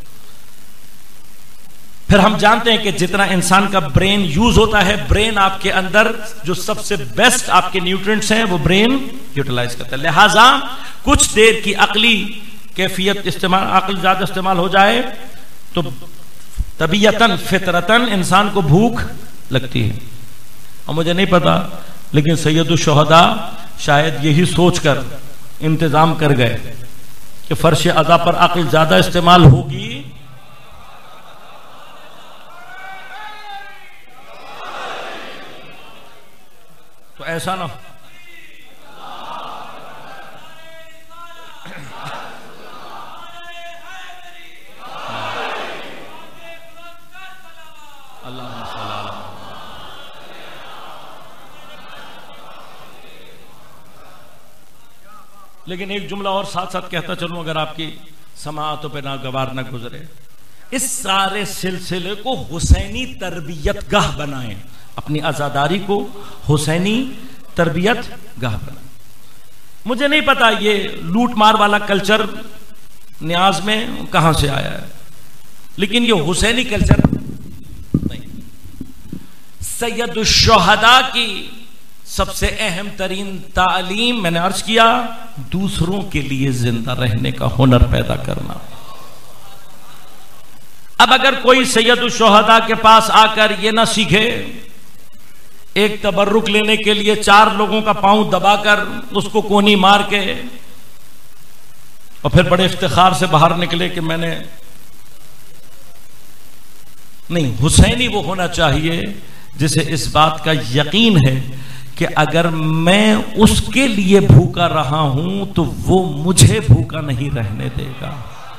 Speaker 1: پھر ہم جانتے ہیں کہ جتنا انسان کا برین یوز ہوتا ہے، برین آپ کے اندر جو سب سے بیسٹ آپ کے نیوٹرینٹس ہیں وہ برین یوٹیلائز کرتا ہے. لہٰذا کچھ دیر کی عقلی کیفیت عقل زیادہ استعمال ہو جائے تو طبیعتاً فطرتاً انسان کو بھوک لگتی ہے. اور مجھے نہیں پتا لیکن سید الشہداء شاید یہی سوچ کر انتظام کر گئے کہ فرش عزا پر عقل زیادہ استعمال ہوگی تو ایسا نہ ہو. لیکن ایک جملہ اور ساتھ ساتھ کہتا چلوں اگر آپ کی سماعتوں پہ ناگوار نہ گزرے، اس سارے سلسلے کو حسینی تربیت گاہ بنائیں. اپنی عزاداری کو حسینی تربیت گاہ بنائیں. مجھے نہیں پتا یہ لوٹ مار والا کلچر نیاز میں کہاں سے آیا ہے، لیکن یہ حسینی کلچر نہیں. سید الشہداء کی سب سے اہم ترین تعلیم میں نے عرض کیا دوسروں کے لیے زندہ رہنے کا ہنر پیدا کرنا. اب اگر کوئی سید الشہداء کے پاس آ کر یہ نہ سیکھے ایک تبرک لینے کے لیے 4 لوگوں کا پاؤں دبا کر اس کو کونی مار کے اور پھر بڑے افتخار سے باہر نکلے کہ میں نے نہیں، حسینی وہ ہونا چاہیے جسے اس بات کا یقین ہے کہ اگر میں اس کے لیے بھوکا رہا ہوں تو وہ مجھے بھوکا نہیں رہنے دے گا.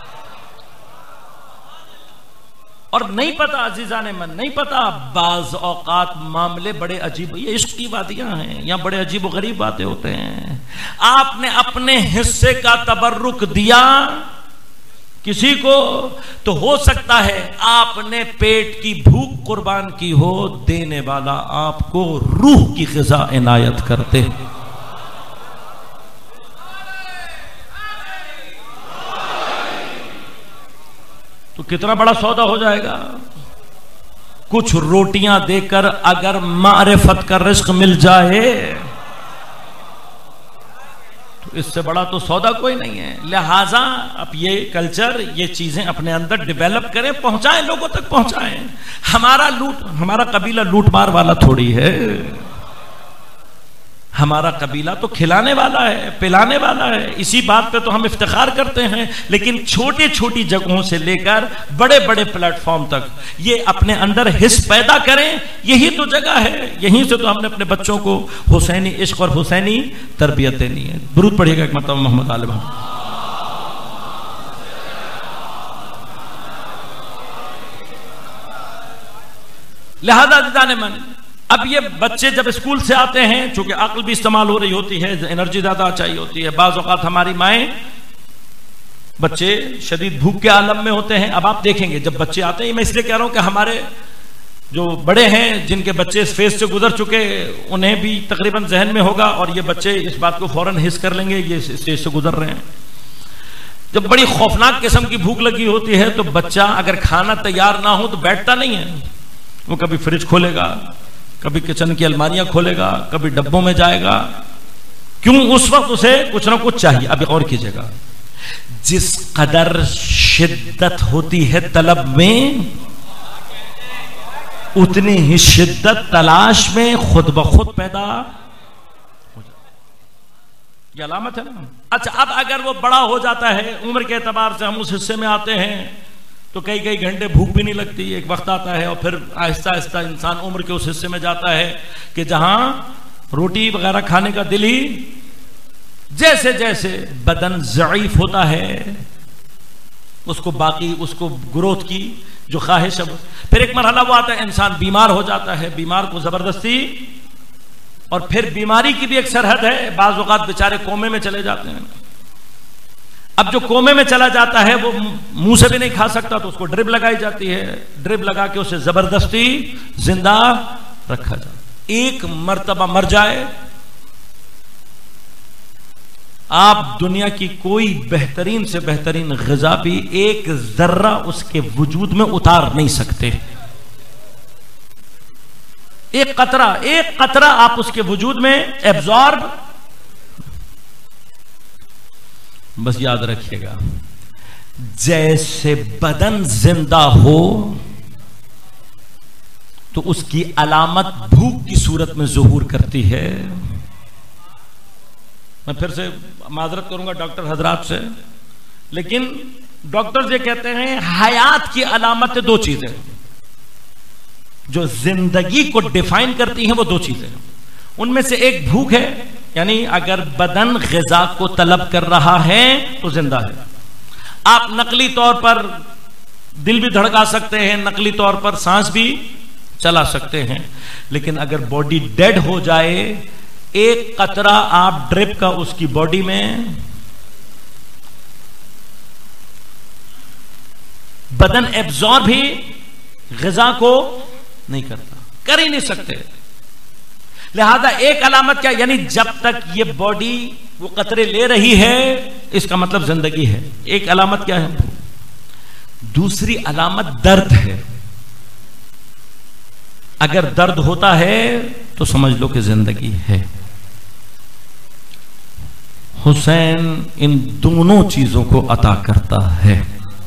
Speaker 1: اور نہیں پتا عزیزان من، نہیں پتا بعض اوقات معاملے بڑے عجیب، یہ عشق کی وادیاں ہیں، یہاں بڑے عجیب و غریب باتیں ہوتے ہیں. آپ نے اپنے حصے کا تبرک دیا کسی کو تو ہو سکتا ہے آپ نے پیٹ کی بھوک قربان کی ہو، دینے والا آپ کو روح کی غذا عنایت کرتے. تو کتنا بڑا سودا ہو جائے گا. کچھ روٹیاں دے کر اگر معرفت کا رزق مل جائے تو اس سے بڑا تو سودا کوئی نہیں ہے. لہٰذا اب یہ کلچر، یہ چیزیں اپنے اندر ڈیولپ کریں، پہنچائیں، لوگوں تک پہنچائیں. ہمارا قبیلہ لوٹ مار والا تھوڑی ہے. ہمارا قبیلہ تو کھلانے والا ہے، پلانے والا ہے. اسی بات پہ تو ہم افتخار کرتے ہیں. لیکن چھوٹی چھوٹی جگہوں سے لے کر بڑے بڑے پلیٹ فارم تک یہ اپنے اندر حس پیدا کریں. یہی تو جگہ ہے، یہیں سے تو ہم نے اپنے بچوں کو حسینی عشق اور حسینی تربیت دینی ہے. درود پڑھیے گا ایک مرتبہ محمد آل محمد. لہذا جانے من، اب یہ بچے جب اسکول سے آتے ہیں، چونکہ عقل بھی استعمال ہو رہی ہوتی ہے، انرجی زیادہ چاہیے ہوتی ہے. بعض اوقات ہماری مائیں بچے شدید بھوک کے عالم میں ہوتے ہیں. اب آپ دیکھیں گے جب بچے آتے ہیں, میں اس لیے کہہ رہا ہوں کہ ہمارے جو بڑے ہیں جن کے بچے اس فیز سے گزر چکے انہیں بھی تقریباً ذہن میں ہوگا, اور یہ بچے اس بات کو فوراً حس کر لیں گے یہ اس اسٹیج سے گزر رہے ہیں. جب بڑی خوفناک قسم کی بھوک لگی ہوتی ہے تو بچہ اگر کھانا تیار نہ ہو تو بیٹھتا نہیں ہے, وہ کبھی فریج کھولے گا, کبھی کچن کی الماریاں کھولے گا, کبھی ڈبوں میں جائے گا. کیوں؟ اس وقت اسے کچھ نہ کچھ چاہیے. اب غور کیجیے گا, جس قدر شدت ہوتی ہے طلب میں اتنی ہی شدت تلاش میں خود بخود پیدا ہو جاتی. یہ علامت ہے نا. اچھا, اب اگر وہ بڑا ہو جاتا ہے, عمر کے اعتبار سے ہم اس حصے میں آتے ہیں تو کئی گھنٹے بھوک بھی نہیں لگتی. ایک وقت آتا ہے اور پھر آہستہ آہستہ انسان عمر کے اس حصے میں جاتا ہے کہ جہاں روٹی وغیرہ کھانے کا دل ہی, جیسے جیسے بدن ضعیف ہوتا ہے اس کو گروتھ کی جو خواہش ہے. پھر ایک مرحلہ وہ آتا ہے انسان بیمار ہو جاتا ہے, بیمار کو زبردستی, اور پھر بیماری کی بھی ایک سرحد ہے, بعض اوقات بیچارے کومے میں چلے جاتے ہیں. اب جو کومے میں چلا جاتا ہے وہ منہ سے بھی نہیں کھا سکتا تو اس کو ڈرپ لگائی جاتی ہے, ڈرپ لگا کے اسے زبردستی زندہ رکھا جاتا. ایک مرتبہ مر جائے, آپ دنیا کی کوئی بہترین سے بہترین غذا بھی ایک ذرہ اس کے وجود میں اتار نہیں سکتے. ایک قطرہ آپ اس کے وجود میں ایبزارب. بس یاد رکھیے گا, جیسے بدن زندہ ہو تو اس کی علامت بھوک کی صورت میں ظہور کرتی ہے. میں پھر سے معذرت کروں گا ڈاکٹر حضرات سے, لیکن ڈاکٹر یہ کہتے ہیں حیات کی علامت دو چیزیں جو زندگی کو ڈیفائن کرتی ہیں, وہ دو چیزیں. ان میں سے ایک بھوک ہے, یعنی اگر بدن غذا کو طلب کر رہا ہے تو زندہ ہے. آپ نقلی طور پر دل بھی دھڑکا سکتے ہیں, نقلی طور پر سانس بھی چلا سکتے ہیں, لیکن اگر باڈی ڈیڈ ہو جائے, ایک قطرہ آپ ڈرپ کا اس کی باڈی میں, بدن ایبزارب بھی غذا کو نہیں کرتا, کر ہی نہیں سکتے. لہذا ایک علامت کیا, یعنی جب تک یہ باڈی وہ قطرے لے رہی ہے اس کا مطلب زندگی ہے. ایک علامت کیا ہے. دوسری علامت درد ہے. اگر درد ہوتا ہے تو سمجھ لو کہ زندگی ہے. حسین ان دونوں چیزوں کو عطا کرتا ہے.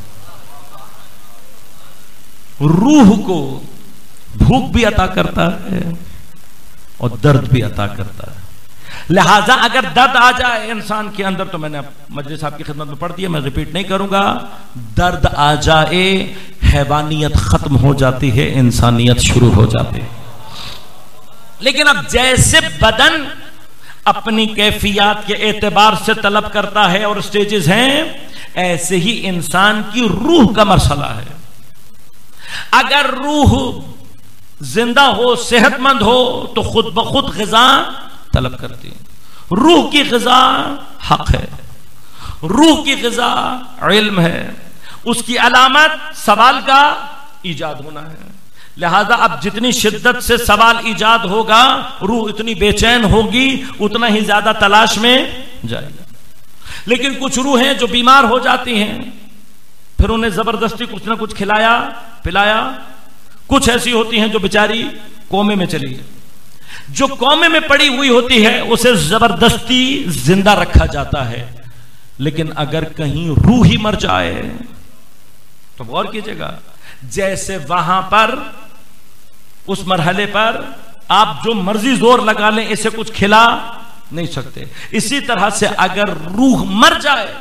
Speaker 1: روح کو بھوک بھی عطا کرتا ہے اور درد بھی عطا کرتا ہے. لہذا اگر درد آ جائے انسان کے اندر, تو میں نے مجلس صاحب کی خدمت میں پڑھ دیا, میں ریپیٹ نہیں کروں گا, درد آ جائے حیوانیت ختم ہو جاتی ہے, انسانیت شروع ہو جاتی ہے. لیکن اب جیسے بدن اپنی کیفیات کے اعتبار سے طلب کرتا ہے اور سٹیجز ہیں, ایسے ہی انسان کی روح کا مرحلہ ہے. اگر روح زندہ ہو, صحت مند ہو, تو خود بخود غذا طلب کرتی ہے. روح کی غذا حق ہے, روح کی غذا علم ہے, اس کی علامت سوال کا ایجاد ہونا ہے. لہذا اب جتنی شدت سے سوال ایجاد ہوگا, روح اتنی بے چین ہوگی, اتنا ہی زیادہ تلاش میں جائے گا. لیکن کچھ روحیں جو بیمار ہو جاتی ہیں, پھر انہیں زبردستی کچھ نہ کچھ کھلایا پلایا. کچھ ایسی ہوتی ہیں جو بیچاری کومے میں چلی گئی. جو کومے میں پڑی ہوئی ہوتی ہے اسے زبردستی زندہ رکھا جاتا ہے. لیکن اگر کہیں روح ہی مر جائے تو غور کیجئے گا, جیسے وہاں پر اس مرحلے پر آپ جو مرضی زور لگا لیں اسے کچھ کھلا نہیں سکتے, اسی طرح سے اگر روح مر جائے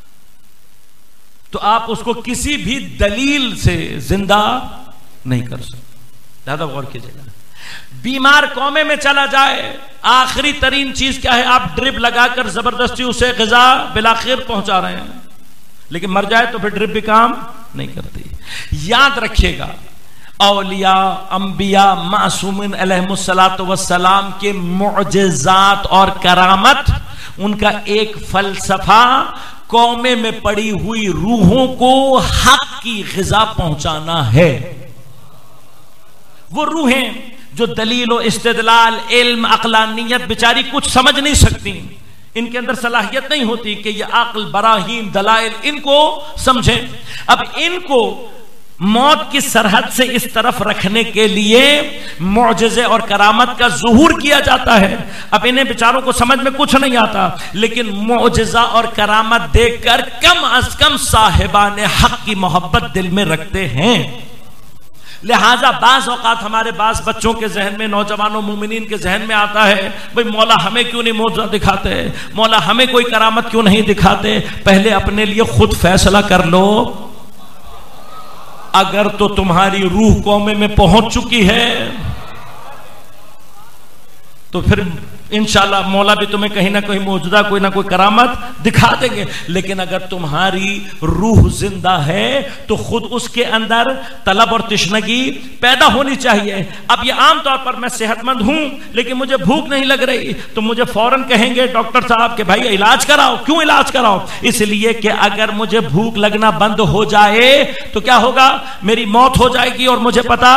Speaker 1: تو آپ اس کو کسی بھی دلیل سے زندہ نہیں کر سکتے. زیادہ غور کیجئے گا. بیمار کومے میں چلا جائے, آخری ترین چیز کیا ہے, آپ ڈرپ لگا کر زبردستی اسے غذا بلاخر پہنچا رہے ہیں, لیکن مر جائے تو پھر ڈرپ بھی کام نہیں کرتی. یاد رکھیے گا, اولیاء انبیاء معصومین علیہم الصلوۃ والسلام کے معجزات اور کرامت, ان کا ایک فلسفہ قومے میں پڑی ہوئی روحوں کو حق کی غذا پہنچانا ہے۔ وہ روحیں جو دلیل و استدلال، علم، عقلانیت بیچاری کچھ سمجھ نہیں سکتی، ان کے اندر صلاحیت نہیں ہوتی کہ یہ عقل، براہین، دلائل ان کو سمجھیں۔ اب ان کو موت کی سرحد سے اس طرف رکھنے کے لیے معجزے اور کرامت کا ظہور کیا جاتا ہے۔ اب انہیں بیچاروں کو سمجھ میں کچھ نہیں آتا، لیکن معجزہ اور کرامت دیکھ کر کم از کم صاحبان حق کی محبت دل میں رکھتے ہیں۔ لہٰذا بعض اوقات ہمارے بعض بچوں کے ذہن میں، نوجوانوں مومنین کے ذہن میں آتا ہے بھئی مولا ہمیں کیوں نہیں معجزہ دکھاتے، مولا ہمیں کوئی کرامت کیوں نہیں دکھاتے۔ پہلے اپنے لیے خود فیصلہ کر لو، اگر تو تمہاری روح قومے میں پہنچ چکی ہے تو پھر انشاءاللہ مولا بھی تمہیں کہیں نہ کہیں معجزہ، کوئی نہ کوئی کرامت دکھا دیں گے۔ لیکن اگر تمہاری روح زندہ ہے تو خود اس کے اندر طلب اور تشنگی پیدا ہونی چاہیے۔ اب یہ عام طور پر میں صحت مند ہوں لیکن مجھے بھوک نہیں لگ رہی تو مجھے فوراً کہیں گے ڈاکٹر صاحب کہ بھائی علاج کراؤ۔ کیوں علاج کراؤ؟ اس لیے کہ اگر مجھے بھوک لگنا بند ہو جائے تو کیا ہوگا؟ میری موت ہو جائے گی، اور مجھے پتا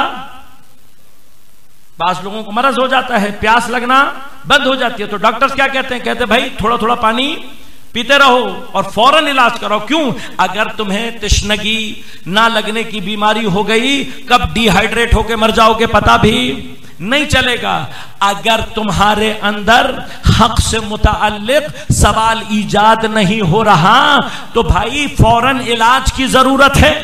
Speaker 1: بعض لوگوں کو مرض ہو جاتا ہے، پیاس لگنا بند ہو جاتی ہے، تو ڈاکٹرز کیا کہتے ہیں؟ کہتے ہیں بھائی تھوڑا تھوڑا پانی پیتے رہو اور فوراً علاج کراؤ۔ کیوں؟ اگر تمہیں تشنگی نہ لگنے کی بیماری ہو گئی، کب ڈی ہائیڈریٹ ہو کے مر جاؤ گے پتہ بھی نہیں چلے گا۔ اگر تمہارے اندر حق سے متعلق سوال ایجاد نہیں ہو رہا تو بھائی فوراً علاج کی ضرورت ہے،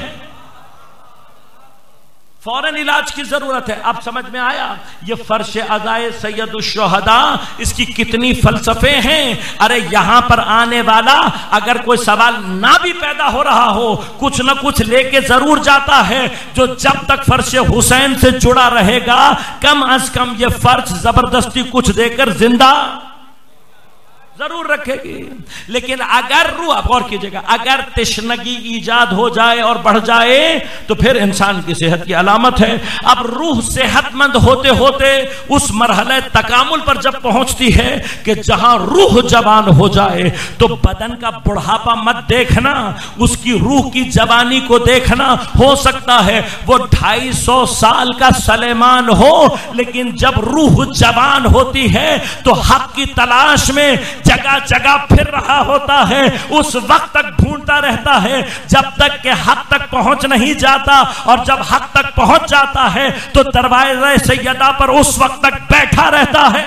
Speaker 1: فوراً علاج کی ضرورت ہے۔ اب سمجھ میں آیا یہ فرش عزائے سید الشہداء، اس کی کتنی فلسفے ہیں۔ ارے یہاں پر آنے والا اگر کوئی سوال نہ بھی پیدا ہو رہا ہو، کچھ نہ کچھ لے کے ضرور جاتا ہے جو جب تک فرش حسین سے جڑا رہے گا کم از کم یہ فرش زبردستی کچھ دے کر زندہ ضرور رکھے گی۔ لیکن اگر روح، اب غور کیجئے گا، اگر تشنگی ایجاد ہو جائے اور بڑھ جائے تو پھر انسان کی صحت کی علامت ہے۔ اب روح صحت مند ہوتے ہوتے اس مرحلہ تکامل پر جب پہنچتی ہے کہ جہاں روح جوان ہو جائے تو بدن کا بڑھاپا مت دیکھنا، اس کی روح کی جوانی کو دیکھنا۔ ہو سکتا ہے وہ 250 سال کا سلیمان ہو، لیکن جب روح جوان ہوتی ہے تو حق کی تلاش میں جگہ جگہ پھر رہا ہوتا ہے، اس وقت تک ڈھونڈتا رہتا ہے جب تک کہ حق تک پہنچ نہیں جاتا، اور جب حق تک پہنچ جاتا ہے تو دروازہ سیدہ پر اس وقت تک بیٹھا رہتا ہے۔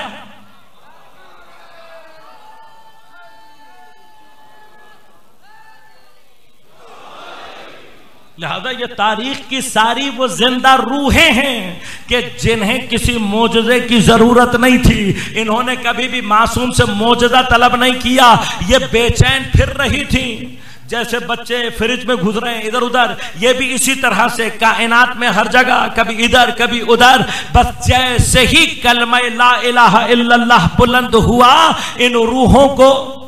Speaker 1: لہذا یہ تاریخ کی ساری وہ زندہ روحیں ہیں کہ جنہیں کسی معجزے کی ضرورت نہیں تھی، انہوں نے کبھی بھی معصوم سے معجزہ طلب نہیں کیا، یہ بے چین پھر رہی تھی جیسے بچے فریج میں گزرے ادھر ادھر، یہ بھی اسی طرح سے کائنات میں ہر جگہ کبھی ادھر کبھی ادھر، بس جیسے ہی کلمہ لا الہ الا اللہ بلند ہوا ان روحوں کو،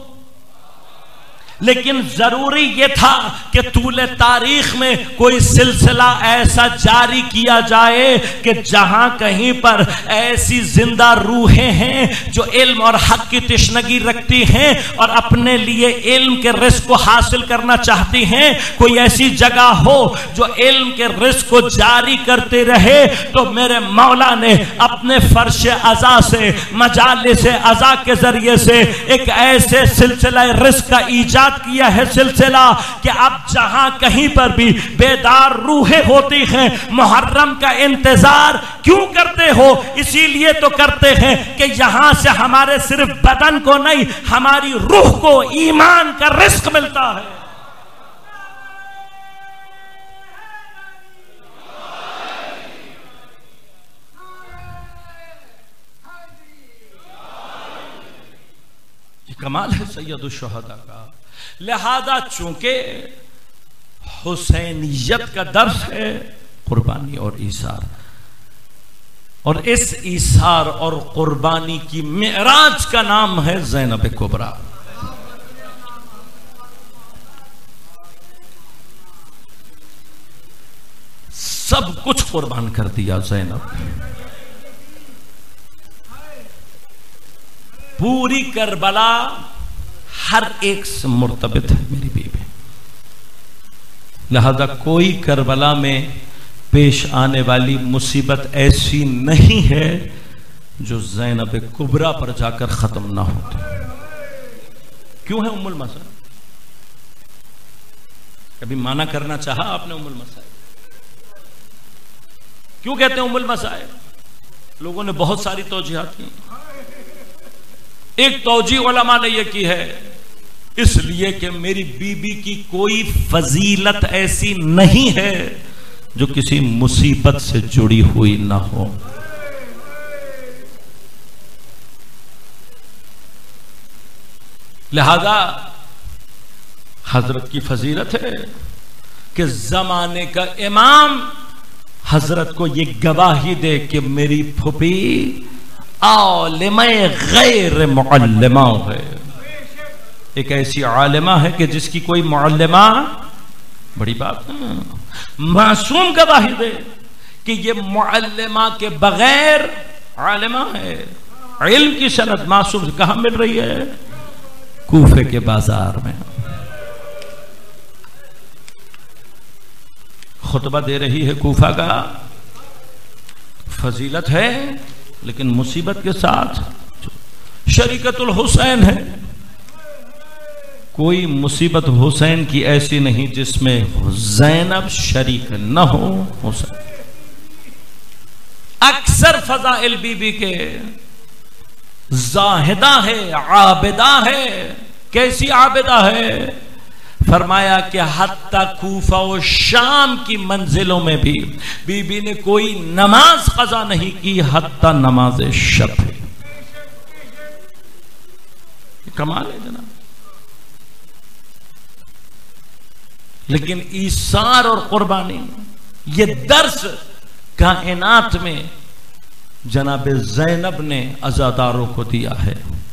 Speaker 1: لیکن ضروری یہ تھا کہ طول تاریخ میں کوئی سلسلہ ایسا جاری کیا جائے کہ جہاں کہیں پر ایسی زندہ روحیں ہیں جو علم اور حق کی تشنگی رکھتی ہیں اور اپنے لیے علم کے رزق کو حاصل کرنا چاہتی ہیں، کوئی ایسی جگہ ہو جو علم کے رزق کو جاری کرتے رہے، تو میرے مولا نے اپنے فرش عزا سے، مجالس عزا کے ذریعے سے ایک ایسے سلسلہ رزق کا ایجاد کیا ہے سلسلہ کہ اب جہاں کہیں پر بھی بیدار روحیں ہوتی ہیں، محرم کا انتظار کیوں کرتے ہو؟ اسی لیے تو کرتے ہیں کہ یہاں سے ہمارے صرف بدن کو نہیں، ہماری روح کو ایمان کا رزق ملتا ہے۔ یہ کمال ہے سید الشہداء کا۔ لہذا چونکہ حسینیت کا درس ہے قربانی اور ایثار، اور اس ایثار اور قربانی کی معراج کا نام ہے زینب کبریٰ۔ سب کچھ قربان کر دیا زینب، پوری کربلا ہر ایک سے مرتبط ہے میری بیوی. لہذا کوئی کربلا میں پیش آنے والی مصیبت ایسی نہیں ہے جو زینب کبریٰ پر جا کر ختم نہ ہوتی. کیوں ہے ام المسائب؟ کبھی مانا کرنا چاہا آپ نے ام المسائب؟ کیوں کہتے ہیں ام المسائب؟ لوگوں نے بہت ساری توجیحات کی. ایک توجیہ علماء نے یہ کی ہے اس لیے کہ میری بیوی کی کوئی فضیلت ایسی نہیں ہے جو کسی مصیبت سے جڑی ہوئی نہ ہو. لہذا حضرت کی فضیلت ہے کہ زمانے کا امام حضرت کو یہ گواہی دے کہ میری پھوپھی عالمہ غیر معلمہ ہے. ایک ایسی عالمہ ہے کہ جس کی کوئی معلمہ بڑی بات ہے. معصوم گواہی دے کہ یہ معلمہ کے بغیر عالمہ ہے. علم کی سند معصوم کہاں مل رہی ہے؟ کوفے کے بازار میں خطبہ دے رہی ہے. کوفہ کا فضیلت ہے لیکن مصیبت کے ساتھ شریکت الحسین ہے. کوئی مصیبت حسین کی ایسی نہیں جس میں زینب شریک نہ ہو. حسین اکثر فضائل بی بی کے زاہدہ ہے، عابدہ ہے. کیسی عابدہ ہے؟ فرمایا کہ حتی کوفہ و شام کی منزلوں میں بھی بی بی نے کوئی نماز قضا نہیں کی حتی نماز شب. کمال ہے جناب. لیکن ایثار اور قربانی یہ درس کائنات میں جناب زینب نے عزاداروں کو دیا ہے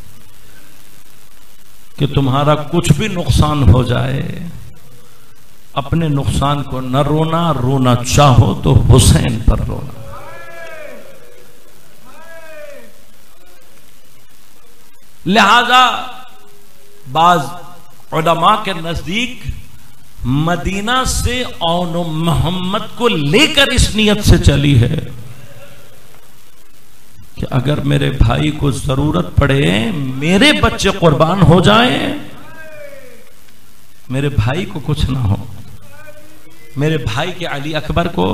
Speaker 1: کہ تمہارا کچھ بھی نقصان ہو جائے اپنے نقصان کو نہ رونا، رونا چاہو تو حسین پر رونا. لہذا بعض علماء کے نزدیک مدینہ سے اون محمد کو لے کر اس نیت سے چلی ہے کہ اگر میرے بھائی کو ضرورت پڑے، میرے بچے قربان ہو جائیں، میرے بھائی کو کچھ نہ ہو، میرے بھائی کے علی اکبر کو.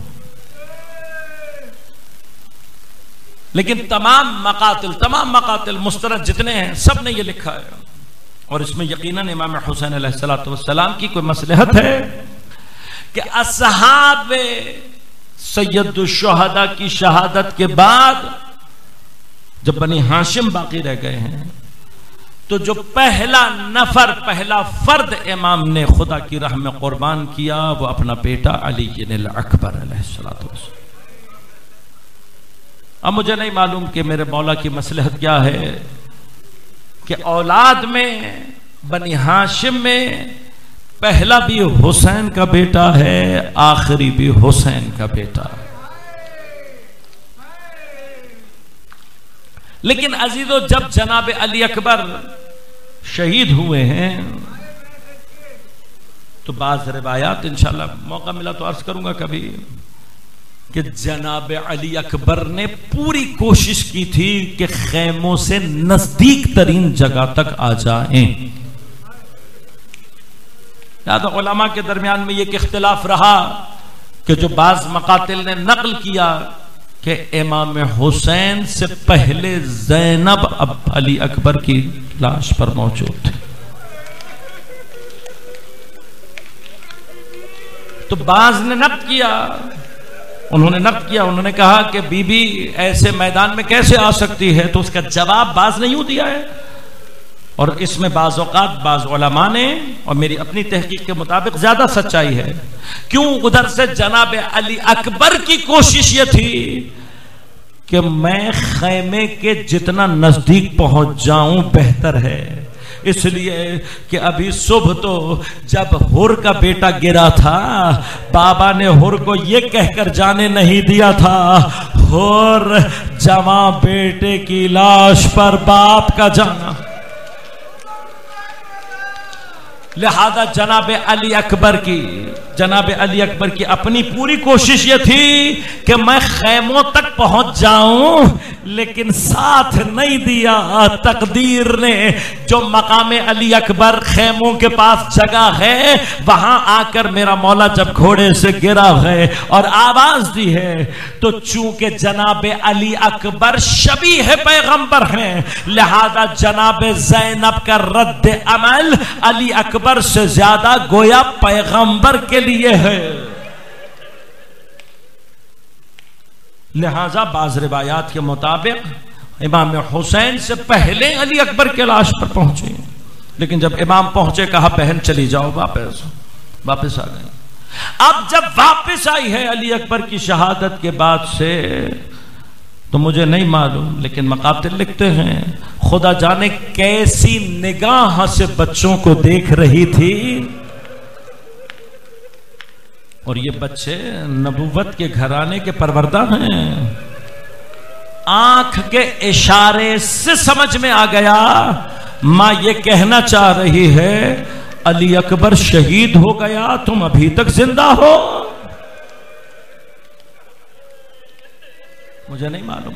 Speaker 1: لیکن تمام مقاتل مستند جتنے ہیں سب نے یہ لکھا ہے اور اس میں یقیناً امام حسین علیہ السلام کی کوئی مصلحت ہے کہ اصحاب سید الشہداء کی شہادت کے بعد جب بنی ہاشم باقی رہ گئے ہیں تو جو پہلا نفر، پہلا فرد امام نے خدا کی راہ میں قربان کیا وہ اپنا بیٹا علی الاکبر علیہ السلام. اب مجھے نہیں معلوم کہ میرے مولا کی مصلحت کیا ہے کہ اولاد میں بنی ہاشم میں پہلا بھی حسین کا بیٹا ہے، آخری بھی حسین کا بیٹا. لیکن عزیزو جب جناب علی اکبر شہید ہوئے ہیں تو بعض روایات انشاءاللہ موقع ملا تو عرض کروں گا کبھی کہ جناب علی اکبر نے پوری کوشش کی تھی کہ خیموں سے نزدیک ترین جگہ تک آ جائیں. لہذا علماء کے درمیان میں یہ اختلاف رہا کہ جو بعض مقاتل نے نقل کیا کہ امام حسین سے پہلے زینب اب علی اکبر کی لاش پر موجود تھی. تو بعض نے نقل کیا، انہوں نے کہا کہ بی بی ایسے میدان میں کیسے آ سکتی ہے؟ تو اس کا جواب بعض نے یوں دیا ہے اور اس میں بعض اوقات بعض علماء نے اور میری اپنی تحقیق کے مطابق زیادہ سچائی ہے. کیوں؟ ادھر سے جناب علی اکبر کی کوشش یہ تھی کہ میں خیمے کے جتنا نزدیک پہنچ جاؤں بہتر ہے، اس لیے کہ ابھی صبح تو جب ہر کا بیٹا گرا تھا بابا نے ہر کو یہ کہہ کر جانے نہیں دیا تھا، ہر جوان بیٹے کی لاش پر باپ کا جانا. لہذا جناب علی اکبر کی اپنی پوری کوشش یہ تھی کہ میں خیموں تک پہنچ جاؤں، لیکن ساتھ نہیں دیا تقدیر نے۔ جو مقام علی اکبر خیموں کے پاس جگہ ہے، وہاں آ کر میرا مولا جب گھوڑے سے گرا ہے اور آواز دی ہے، تو چونکہ جناب علی اکبر شبیہ پیغمبر ہیں، لہذا جناب زینب کا رد عمل علی اکبر سے زیادہ گویا پیغمبر کے لیے ہے۔ لہذا بعض روایات کے مطابق امام حسین سے پہلے علی اکبر کے لاش پر پہنچے، لیکن جب امام پہنچے کہا بہن چلی جاؤ، واپس آ گئی۔ اب جب واپس آئی ہے علی اکبر کی شہادت کے بعد سے، تو مجھے نہیں معلوم، لیکن مقاتل لکھتے ہیں خدا جانے کیسی نگاہ سے بچوں کو دیکھ رہی تھی، اور یہ بچے نبوت کے گھرانے کے پروردہ ہیں۔ آنکھ کے اشارے سے سمجھ میں آ گیا ماں یہ کہنا چاہ رہی ہے علی اکبر شہید ہو گیا، تم ابھی تک زندہ ہو۔ مجھے نہیں معلوم،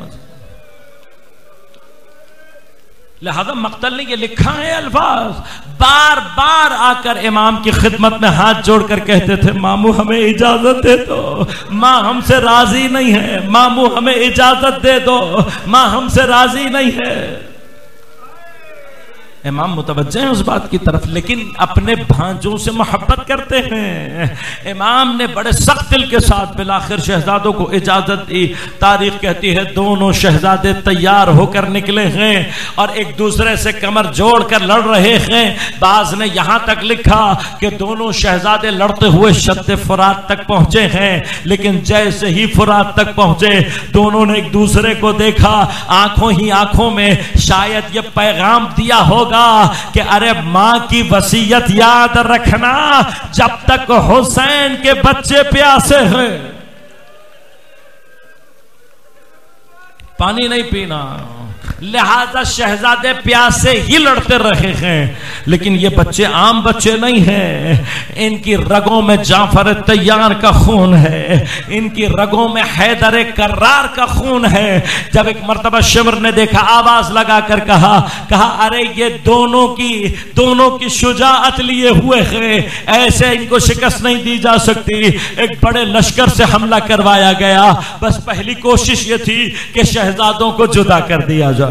Speaker 1: لہذا مقتل نے یہ لکھا ہے الفاظ، بار بار آ کر امام کی خدمت میں ہاتھ جوڑ کر کہتے تھے مامو ہمیں اجازت دے دو، ماں ہم سے راضی نہیں ہے، مامو ہمیں اجازت دے دو، ماں ہم سے راضی نہیں ہے۔ امام متوجہ ہیں اس بات کی طرف، لیکن اپنے بھانجوں سے محبت کرتے ہیں۔ امام نے بڑے سخت دل کے ساتھ بالآخر شہزادوں کو اجازت دی۔ تاریخ کہتی ہے دونوں شہزادے تیار ہو کر نکلے ہیں اور ایک دوسرے سے کمر جوڑ کر لڑ رہے ہیں۔ بعض نے یہاں تک لکھا کہ دونوں شہزادے لڑتے ہوئے شط فرات تک پہنچے ہیں، لیکن جیسے ہی فرات تک پہنچے دونوں نے ایک دوسرے کو دیکھا، آنکھوں ہی آنکھوں میں شاید یہ پیغام دیا ہوگا کہ ارے ماں کی وصیت یاد رکھنا، جب تک حسین کے بچے پیاسے ہیں پانی نہیں پینا۔ لہذا شہزادے پیاسے ہی لڑتے رہے ہیں، لیکن یہ بچے عام بچے نہیں ہیں، ان کی رگوں میں جعفر طیار کا خون ہے، ان کی رگوں میں حیدر کرار کا خون ہے۔ جب ایک مرتبہ شمر نے دیکھا، آواز لگا کر کہا ارے یہ دونوں کی شجاعت لیے ہوئے ہیں، ایسے ان کو شکست نہیں دی جا سکتی۔ ایک بڑے لشکر سے حملہ کروایا گیا، بس پہلی کوشش یہ تھی کہ شہزادوں کو جدا کر دیا جائے۔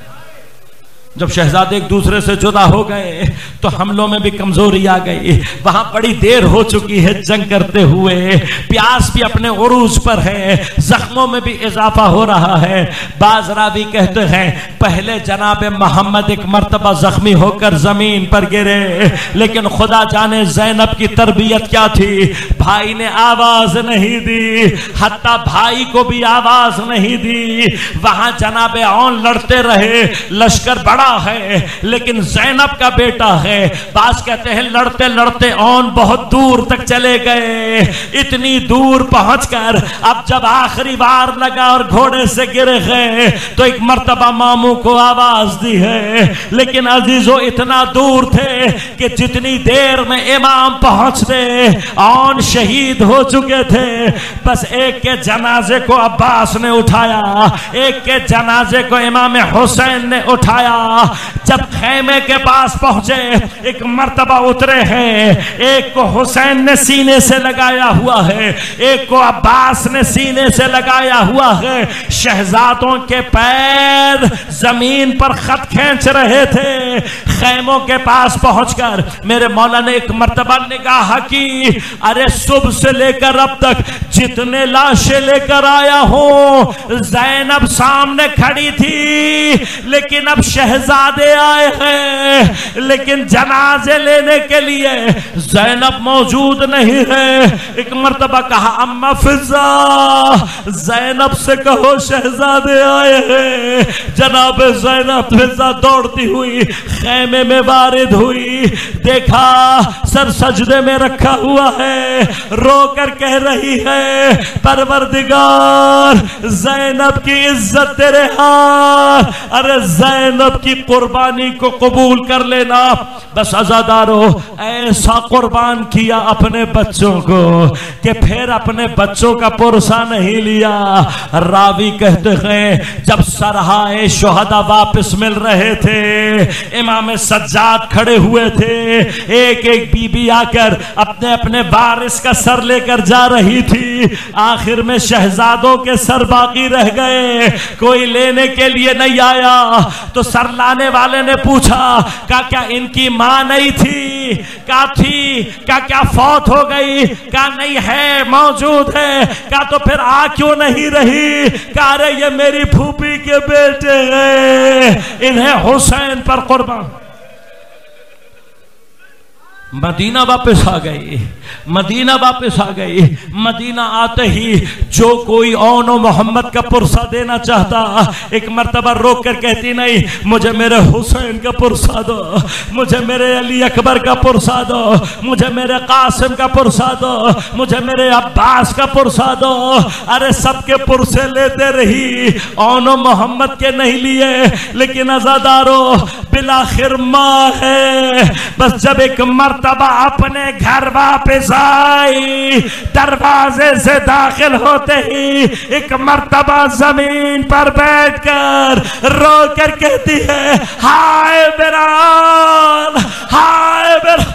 Speaker 1: جب شہزادے ایک دوسرے سے جدا ہو گئے تو حملوں میں بھی کمزوری آ گئی، وہاں بڑی دیر ہو چکی ہے جنگ کرتے ہوئے، پیاس بھی اپنے عروج پر ہے، زخموں میں بھی اضافہ ہو رہا ہے۔ بعض راوی کہتے ہیں پہلے جناب محمد ایک مرتبہ زخمی ہو کر زمین پر گرے، لیکن خدا جانے زینب کی تربیت کیا تھی، بھائی نے آواز نہیں دی، حتیٰ بھائی کو بھی آواز نہیں دی۔ وہاں جناب اون لڑتے رہے، لشکر بڑا ہے لیکن زینب کا بیٹا ہے۔ بعض کہتے ہیں لڑتے لڑتے اون بہت دور تک چلے گئے، اتنی دور پہنچ کر اب جب آخری بار لگا اور گھوڑے سے گرے گئے تو ایک مرتبہ ماموں کو آواز دی ہے، لیکن عزیزو اتنا دور تھے کہ جتنی دیر میں امام پہنچتے اون شہید ہو چکے تھے۔ بس ایک کے جنازے کو عباس نے اٹھایا، ایک کے جنازے کو امام حسین نے اٹھایا۔ جب خیمے کے پاس پہنچے ایک مرتبہ اترے ہیں، ایک کو حسین نے سینے سے لگایا ہوا ہے، ایک کو عباس نے سینے سے لگایا ہوا ہے۔ شہزادوں کے پیر زمین پر خط کھینچ رہے تھے۔ خیموں کے پاس پہنچ کر میرے مولا نے ایک مرتبہ نگاہ کی، ارے صبح سے لے کر اب تک جتنے لاشیں لے کر آیا ہوں، زینب سامنے کھڑی تھی لیکن اب شہزادے آئے ہیں، لیکن جنازے لینے کے لیے زینب موجود نہیں ہے۔ ایک مرتبہ کہا اما فضا، زینب سے کہو شہزادے آئے ہیں۔ جناب زینب فضا دوڑتی ہوئی خیمے میں وارد ہوئی، دیکھا سر سجدے میں رکھا ہوا ہے، رو کر کہہ رہی ہے پروردگار زینب کی عزت تیرے ہاتھ، ارے زینب کی کی قربانی کو قبول کر لینا. بس عزادارو ایسا قربان کیا اپنے بچوں کو کہ پھر اپنے بچوں کا پرسہ نہیں لیا. راوی کہتے ہیں جب سرہائے شہداء واپس مل رہے تھے، امام سجاد کھڑے ہوئے تھے، ایک ایک بی بی آ کر اپنے اپنے وارث کا سر لے کر جا رہی تھی. آخر میں شہزادوں کے سر باقی رہ گئے، کوئی لینے کے لیے نہیں آیا. تو سر لانے والے نے پوچھا کہ کیا ان کی ماں نہیں تھی؟ کیا تھی؟ کیا فوت ہو گئی؟ کیا نہیں ہے، موجود ہے. کیا تو پھر آ کیوں نہیں رہی؟ کہا رہے یہ میری پھوپھی کے بیٹے ہیں، انہیں حسین پر قربان. مدینہ واپس آ گئی، مدینہ واپس آ گئی. مدینہ آتے ہی جو کوئی اون و محمد کا پرسہ دینا چاہتا، ایک مرتبہ روک کر کہتی نہیں مجھے میرے حسین کا پرسہ دو، مجھے میرے علی اکبر کا پرسہ دو، مجھے میرے قاسم کا پرسہ دو، مجھے میرے عباس کا پرسہ دو. ارے سب کے پرسے لیتے رہی، اون و محمد کے نہیں لیے. لیکن عزادارو بالآخر ماں ہے. بس جب ایک مرتبہ اپنے گھر واپس آئی، دروازے سے داخل ہوتے ہی ایک مرتبہ زمین پر بیٹھ کر رو کر کہتی ہے ہائے بران، ہائے بران.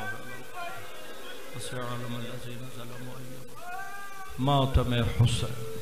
Speaker 1: موت میں حسین.